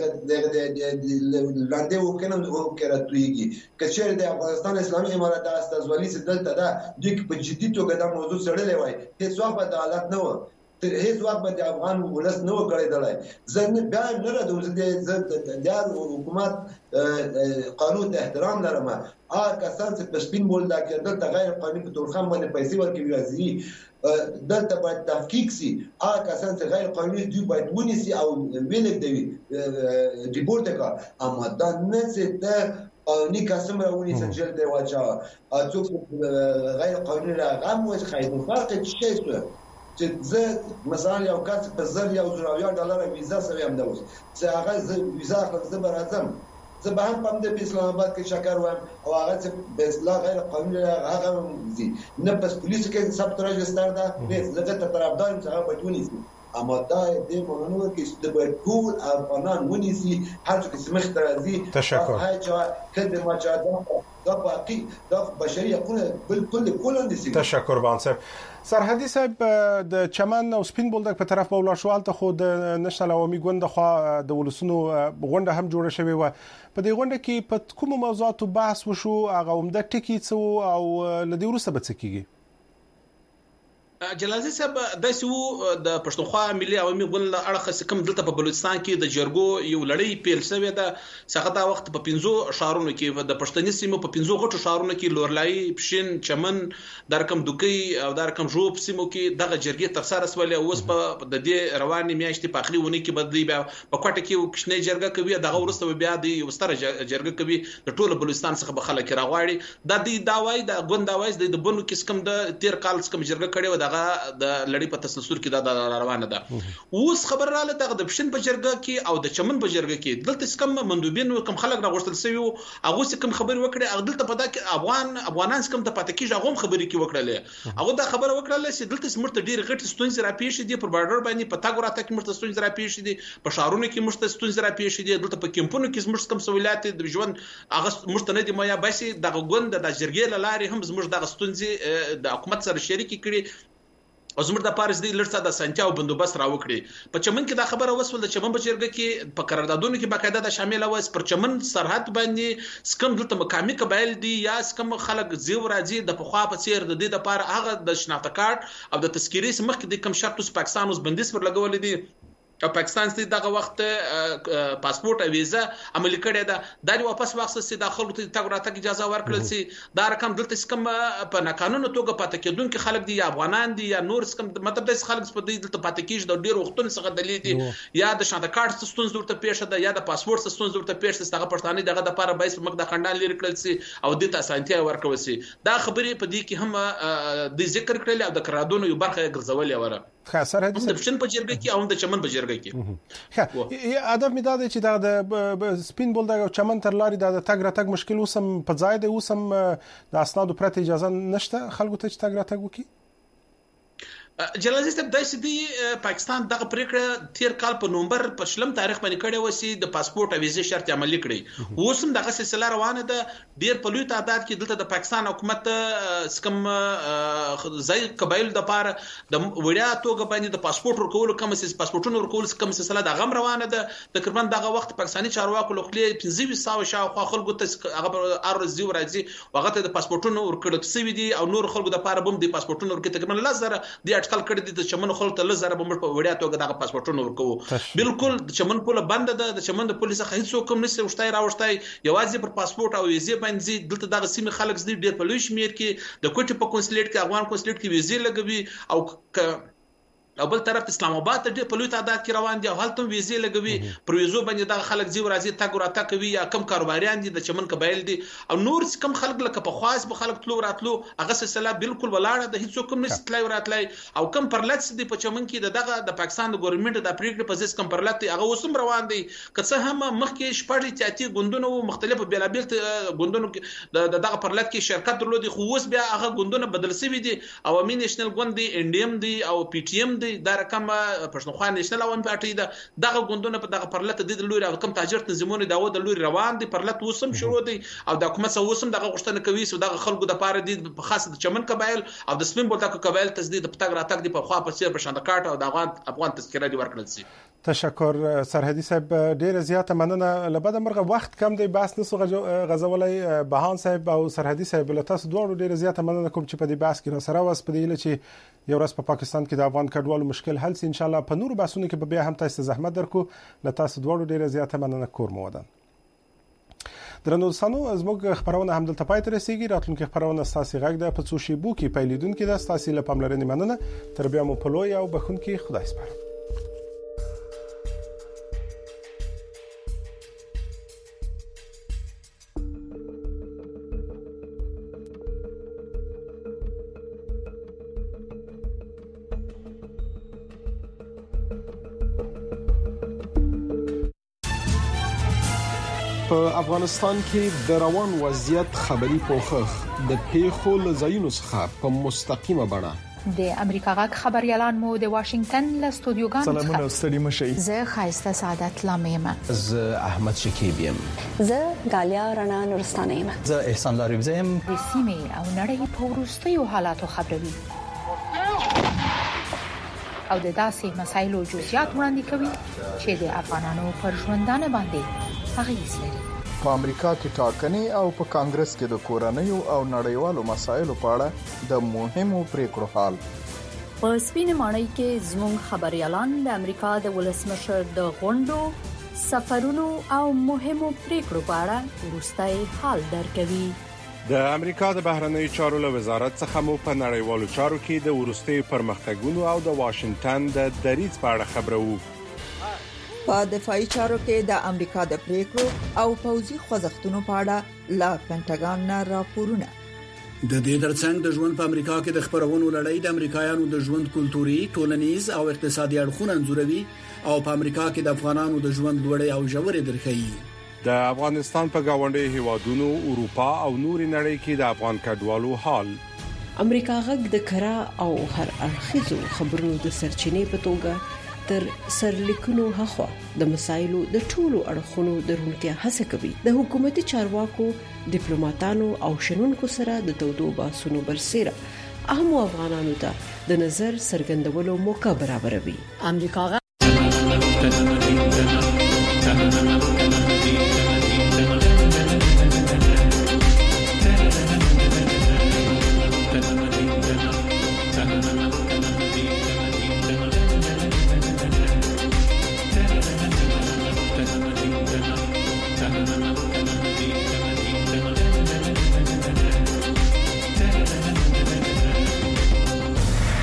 لاندې وکنه او کراتويږي کچېر د افغانستان اسلامي امارات د استازولي دلته ده د په جدي توګه دا موضوع سره وای هیڅ وخت به عدالت نه و هیڅ وخت به د افغان ولس نه وکړیدلای ځنه بیا نه راځو د حکومت قانون ته احترام لرم کسان چې په سپین بولدا کې دلته غیر قانوني په تورخم باندې پیسې ورکوي راځي دلته باید تحقیق شي کسان چې غیر قانوني دوی باید ونیسي او ویل دی ریپورت وکړه اما دا نه چې قانوني قسم راونی سجل دی واچا څوک غیر قانوني راغم او خیر فرق څه څه چې زه مثلا یو کس په زر یو زراویا ډالر ویزا سوي هم دا اوس چې هغه ویزا خپل زه برازم زه به هم په اسلام آباد کې شکر وایم او هغه چې په اصلاح غیر قانوني هغه دي نه پس پولیس کې ثبت راجستر ده نه زه ته طرفدار یم چې هغه بچونی سي اما دا دې مونږ کې چې د ټول افغانان ونیسي هر څه چې مخ درځي تشکر کله ما چا دا باقي دا بشري حقوق بالکل کولن دي تشکر بانصب سرحدي صاحب د چمن او سپین بولدک په طرف بولا شوال ته خو د نشنل عوامي ګوند خو د ولسونو غونډه هم جوړه شوې و په دې غونډه کې په کوم موضوعاتو بحث وشو هغه عمده ټکی څو او لدی ورسته به څه کیږي جلالزی صاحب د سو د پښتونخوا ملي عوامي ګوند اړه کوم دلته په بلوچستان کې د جرګو یو لړۍ پیل شوې ده څنګه دا وخت په 15 شهرونو کې د پښتني سیمو په 15 غټو شهرونو کې لورلای پښین چمن درکم دوکي او درکم جوب سیمو کې دغه جرګې تر سره سولې اوس په د دې رواني میاشتې په اخري ونی کې بدلی بیا په کوټه کې کښنه جرګه کوي دغه ورسته بیا د یو ستره جرګه کوي د ټولو بلوچستان څخه به خلک راغواړي د دې داوای د ګوند داوای د بنو کې کم د 13 کال څخه جرګه کړي و دغه د لړۍ په تسلسل کې دا روانه ده اوس خبر رااله دغه د پښین په جرګه کې او د چمن په جرګه کې دلته کم مندوبین کم خلک راغوښتل سوي او هغه کم خبر وکړي هغه دلته په دا کې افغانان کم ته پاتې کیږي هغه خبرې کې وکړلې هغه دا خبره وکړلې چې دلته سمرته ډیر غټ ستونزې را پیښې دي پر بارډر باندې په تاګ راته کې مرته ستونزې را پیښې دي په شهرونو کې مرته ستونزې را پیښې دي دلته په کمپونو کې زموږ کم سہولت د ژوند هغه مرته نه دي میا باسي دغه ګوند د جرګې لارې هم زموږ دغه ستونزې د حکومت سره شریک کړي او زموږ د پارس دی لړڅه د سنتیاو بندوبست راوکړي په چمن کې دا خبره وسول د چمن په جرګه کې په قراردادونو کې باقاعده د شامل اوس پر چمن سرحد باندې سکم دلته مقامي قبایل دي یا سکم خلک زیو راځي د پخوا په څیر د دې لپاره هغه د شناخت کارت او د تذکيري سمخ کې د کم شرط اوس پاکستان اوس بندیز پر لګول دي او پاکستان ستې دغه وخت پاسپورت او ویزا عملي کړې ده د واپس واخص سي د خلکو ته تګ راتګ اجازه ورکړل سي دا رقم دلته کم په ناقانونه توګه پاتې کېدونکو خلک دي یا افغانان دي یا نور کم مطلب د خلک په دې دلته پاتې کېږي د ډیر وختونو څخه دلیل دي یا د شاده کارت ستونزې ورته پیښه ده یا د پاسپورت ستونزې ورته پیښه ده هغه پښتانه دغه د لپاره بایس مګ د خندان لري کړل سي او د اسانتیا ورکول سي دا خبرې په دې کې هم د ذکر کړل او د قراردادونو یو برخه ګرځولې وره خاصره د پښتون په جرګه کې او د چمن په جرګه کې هدف می دا دی چې د سپین بولدک او چمن تر لاري د تګ راتګ مشکل وسم په ځای دی وسم د اسنادو پرته اجازه نشته خلکو ته چې تګ راتګ وکړي جلال صاحب د سې پاکستان دغه پریکړه تیر کال په نومبر په شلم تاریخ باندې کړې و چې د پاسپورت او ویزه شرط عملي کړي اوسم دغه سلسله روانه ده ډیر په لوی تعداد کې دلته د پاکستان حکومت سکم ځای قبایل د پاره د وړیا توګه باندې د پاسپورت ورکول کوم سیس پاسپورتونو ورکول کوم سلسله د غم روانه ده تقریبا دغه وخت پاکستاني چارواکو لخوا 1500 شاوخوا خلکو ته هغه ارزي ورځي هغه د پاسپورتونو ورکړل سوي دي او نور خلکو د پاره بم د پاسپورتونو ورکړي تقریبا 1000 د اټکل کړی د چمن خلک ته لزر به په وړیا توګه دغه پاسپورتونه ورکوو بالکل د چمن پوله بند ده د چمن د پولیس څخه هیڅ کوم نشي وشتای راوشتای یوازې پر پاسپورت او ویزه باندې دلته دغه سیمه خلک زدي ډیر په لوی شمیر کې د کوټې په کنسولیټ کې افغان کنسولیټ کې ویزه لګوي او بل طرف اسلام آباد ته په لوی تعداد کې روان دي او هلته ویزه لګوي پر ویزو باندې د خلک زی ورازي تګ راته کوي یا کم کاروباریان دي د چمن قبایل دي او نور کم خلک لکه په خاص به خلک تلو راتلو هغه سلسله بالکل ولاړه د هیڅ کوم نشي تلای وراتلای او کم پرلت دي په چمن کې دغه د پاکستان د ګورنمنت د پریکړې په ځس کم پرلت هغه وسم روان دي که څه هم مخکې شپږ تیاتي ګوندونو مختلف بیلابل ګوندونو کې دغه پرلت کې شرکت درلودي خو اوس بیا هغه ګوندونه بدل شوي دي عوامي نېشنل ګوند دي ان ډي ام دي او پی ټي ام دي دا رقم پښتونخوا نېشنل عوامي پارټي دغه ګوندونه په دغه پرلت د لوري او کم تاجر تنظیمونه دا د لوري روان دي پرلت وسم شروع دي او د حکومت وسم دغه غشتنه کوي سو دغه خلکو د پاره دي په خاصه د چمن قبایل او د سپین بولدک قبایل تسدید په تګ راتګ دي په خوا په سیر په شاند کارت او د افغان تذکره دي ورکړل سي تشکر سرحدي صاحب ډیره زیاته مننه لبد مرغه وخت کم دی بحث نسو غزولای بهان صاحب او سرحدي صاحب له تاسو دوه ډیره زیاته مننه کوم چې په دې بحث کې را سره واس په دې چې یو ورځ په پاکستان کې د افغان کډوالو مشکل حل سي ان شاء الله په نور بحثونو کې بیا هم تاسو زحمت درکو له تاسو دوه ډیره زیاته مننه کور مو ودان درنو سانو زموږ خبرونه هم دلته پای ته رسیدي راتلونکي خبرونه ستاسو غږ د پڅو شی بو کې پیلیدونکو د ستاسو له پاملرنې مننه تر بیا مو په لوی او بخونکي خدای سپارم په افغانستان کې د روان وضعیت خبري پوښښ د پیښو لزاینو څخه په مستقیمه بڼه د امریکا غږ خبريالان مو د واشنگټن له استودیوګانو سلامونه ستړي مشي زه خایسته سعادت لامیم زه احمد شکیب یم زه غالیا رڼا نورستانه یم زه احسان لاریب زم د سیمې او نړۍ په وروستیو حالاتو خبروي او د داسې مسایلو جزئیات وړاندې کوي چې د افغانانو پر ژوندانه باندې اغیز لري په امریکا کې ټاکنې او په کانګرس کې د کورنیو او نړیوالو مسایلو په اړه د مهمو پریکړو حال په سپینې ماڼۍ کې زموږ خبريالان د امریکا د ولسمشر د غونډو سفرونو او مهمو پریکړو په اړه وروستي حال درکوي د امریکا د بهرنی چارو له وزارت څخه مو په نړیوالو چارو کې د ورستي پرمختګونو او د واشنگټن د دریځ په اړه خبرو په دفاعي چارو کې د امریکا د پریکړو او پوځي خوځښتونو په اړه لا پینټاګان نه راپورونه د دې ترڅنګ د ژوند په امریکا کې د خبرونو لړۍ د امریکایانو د ژوند کلتوري، ټولنیز او اقتصادي اړخونه انځوروي او په امریکا کې د افغانانو د ژوند لوړې او ژورې درخي د افغانستان په گاونډي هیوادونو اروپا او نوري نړۍ کې د افغان کډوالو حال امریکا غږ د کرا او هر اړخیزو خبرونو د سرچینې په توګه تر سرلیکونو هخوا د مسایلو د ټولو اړخونو درونتیا هڅه کوي د حکومتي چارواکو ډیپلوماټانو او شنونکو سره د تودو باسونو برسره اهم افغانانو ته د نظر څرګندولو موقع برابروي امریکا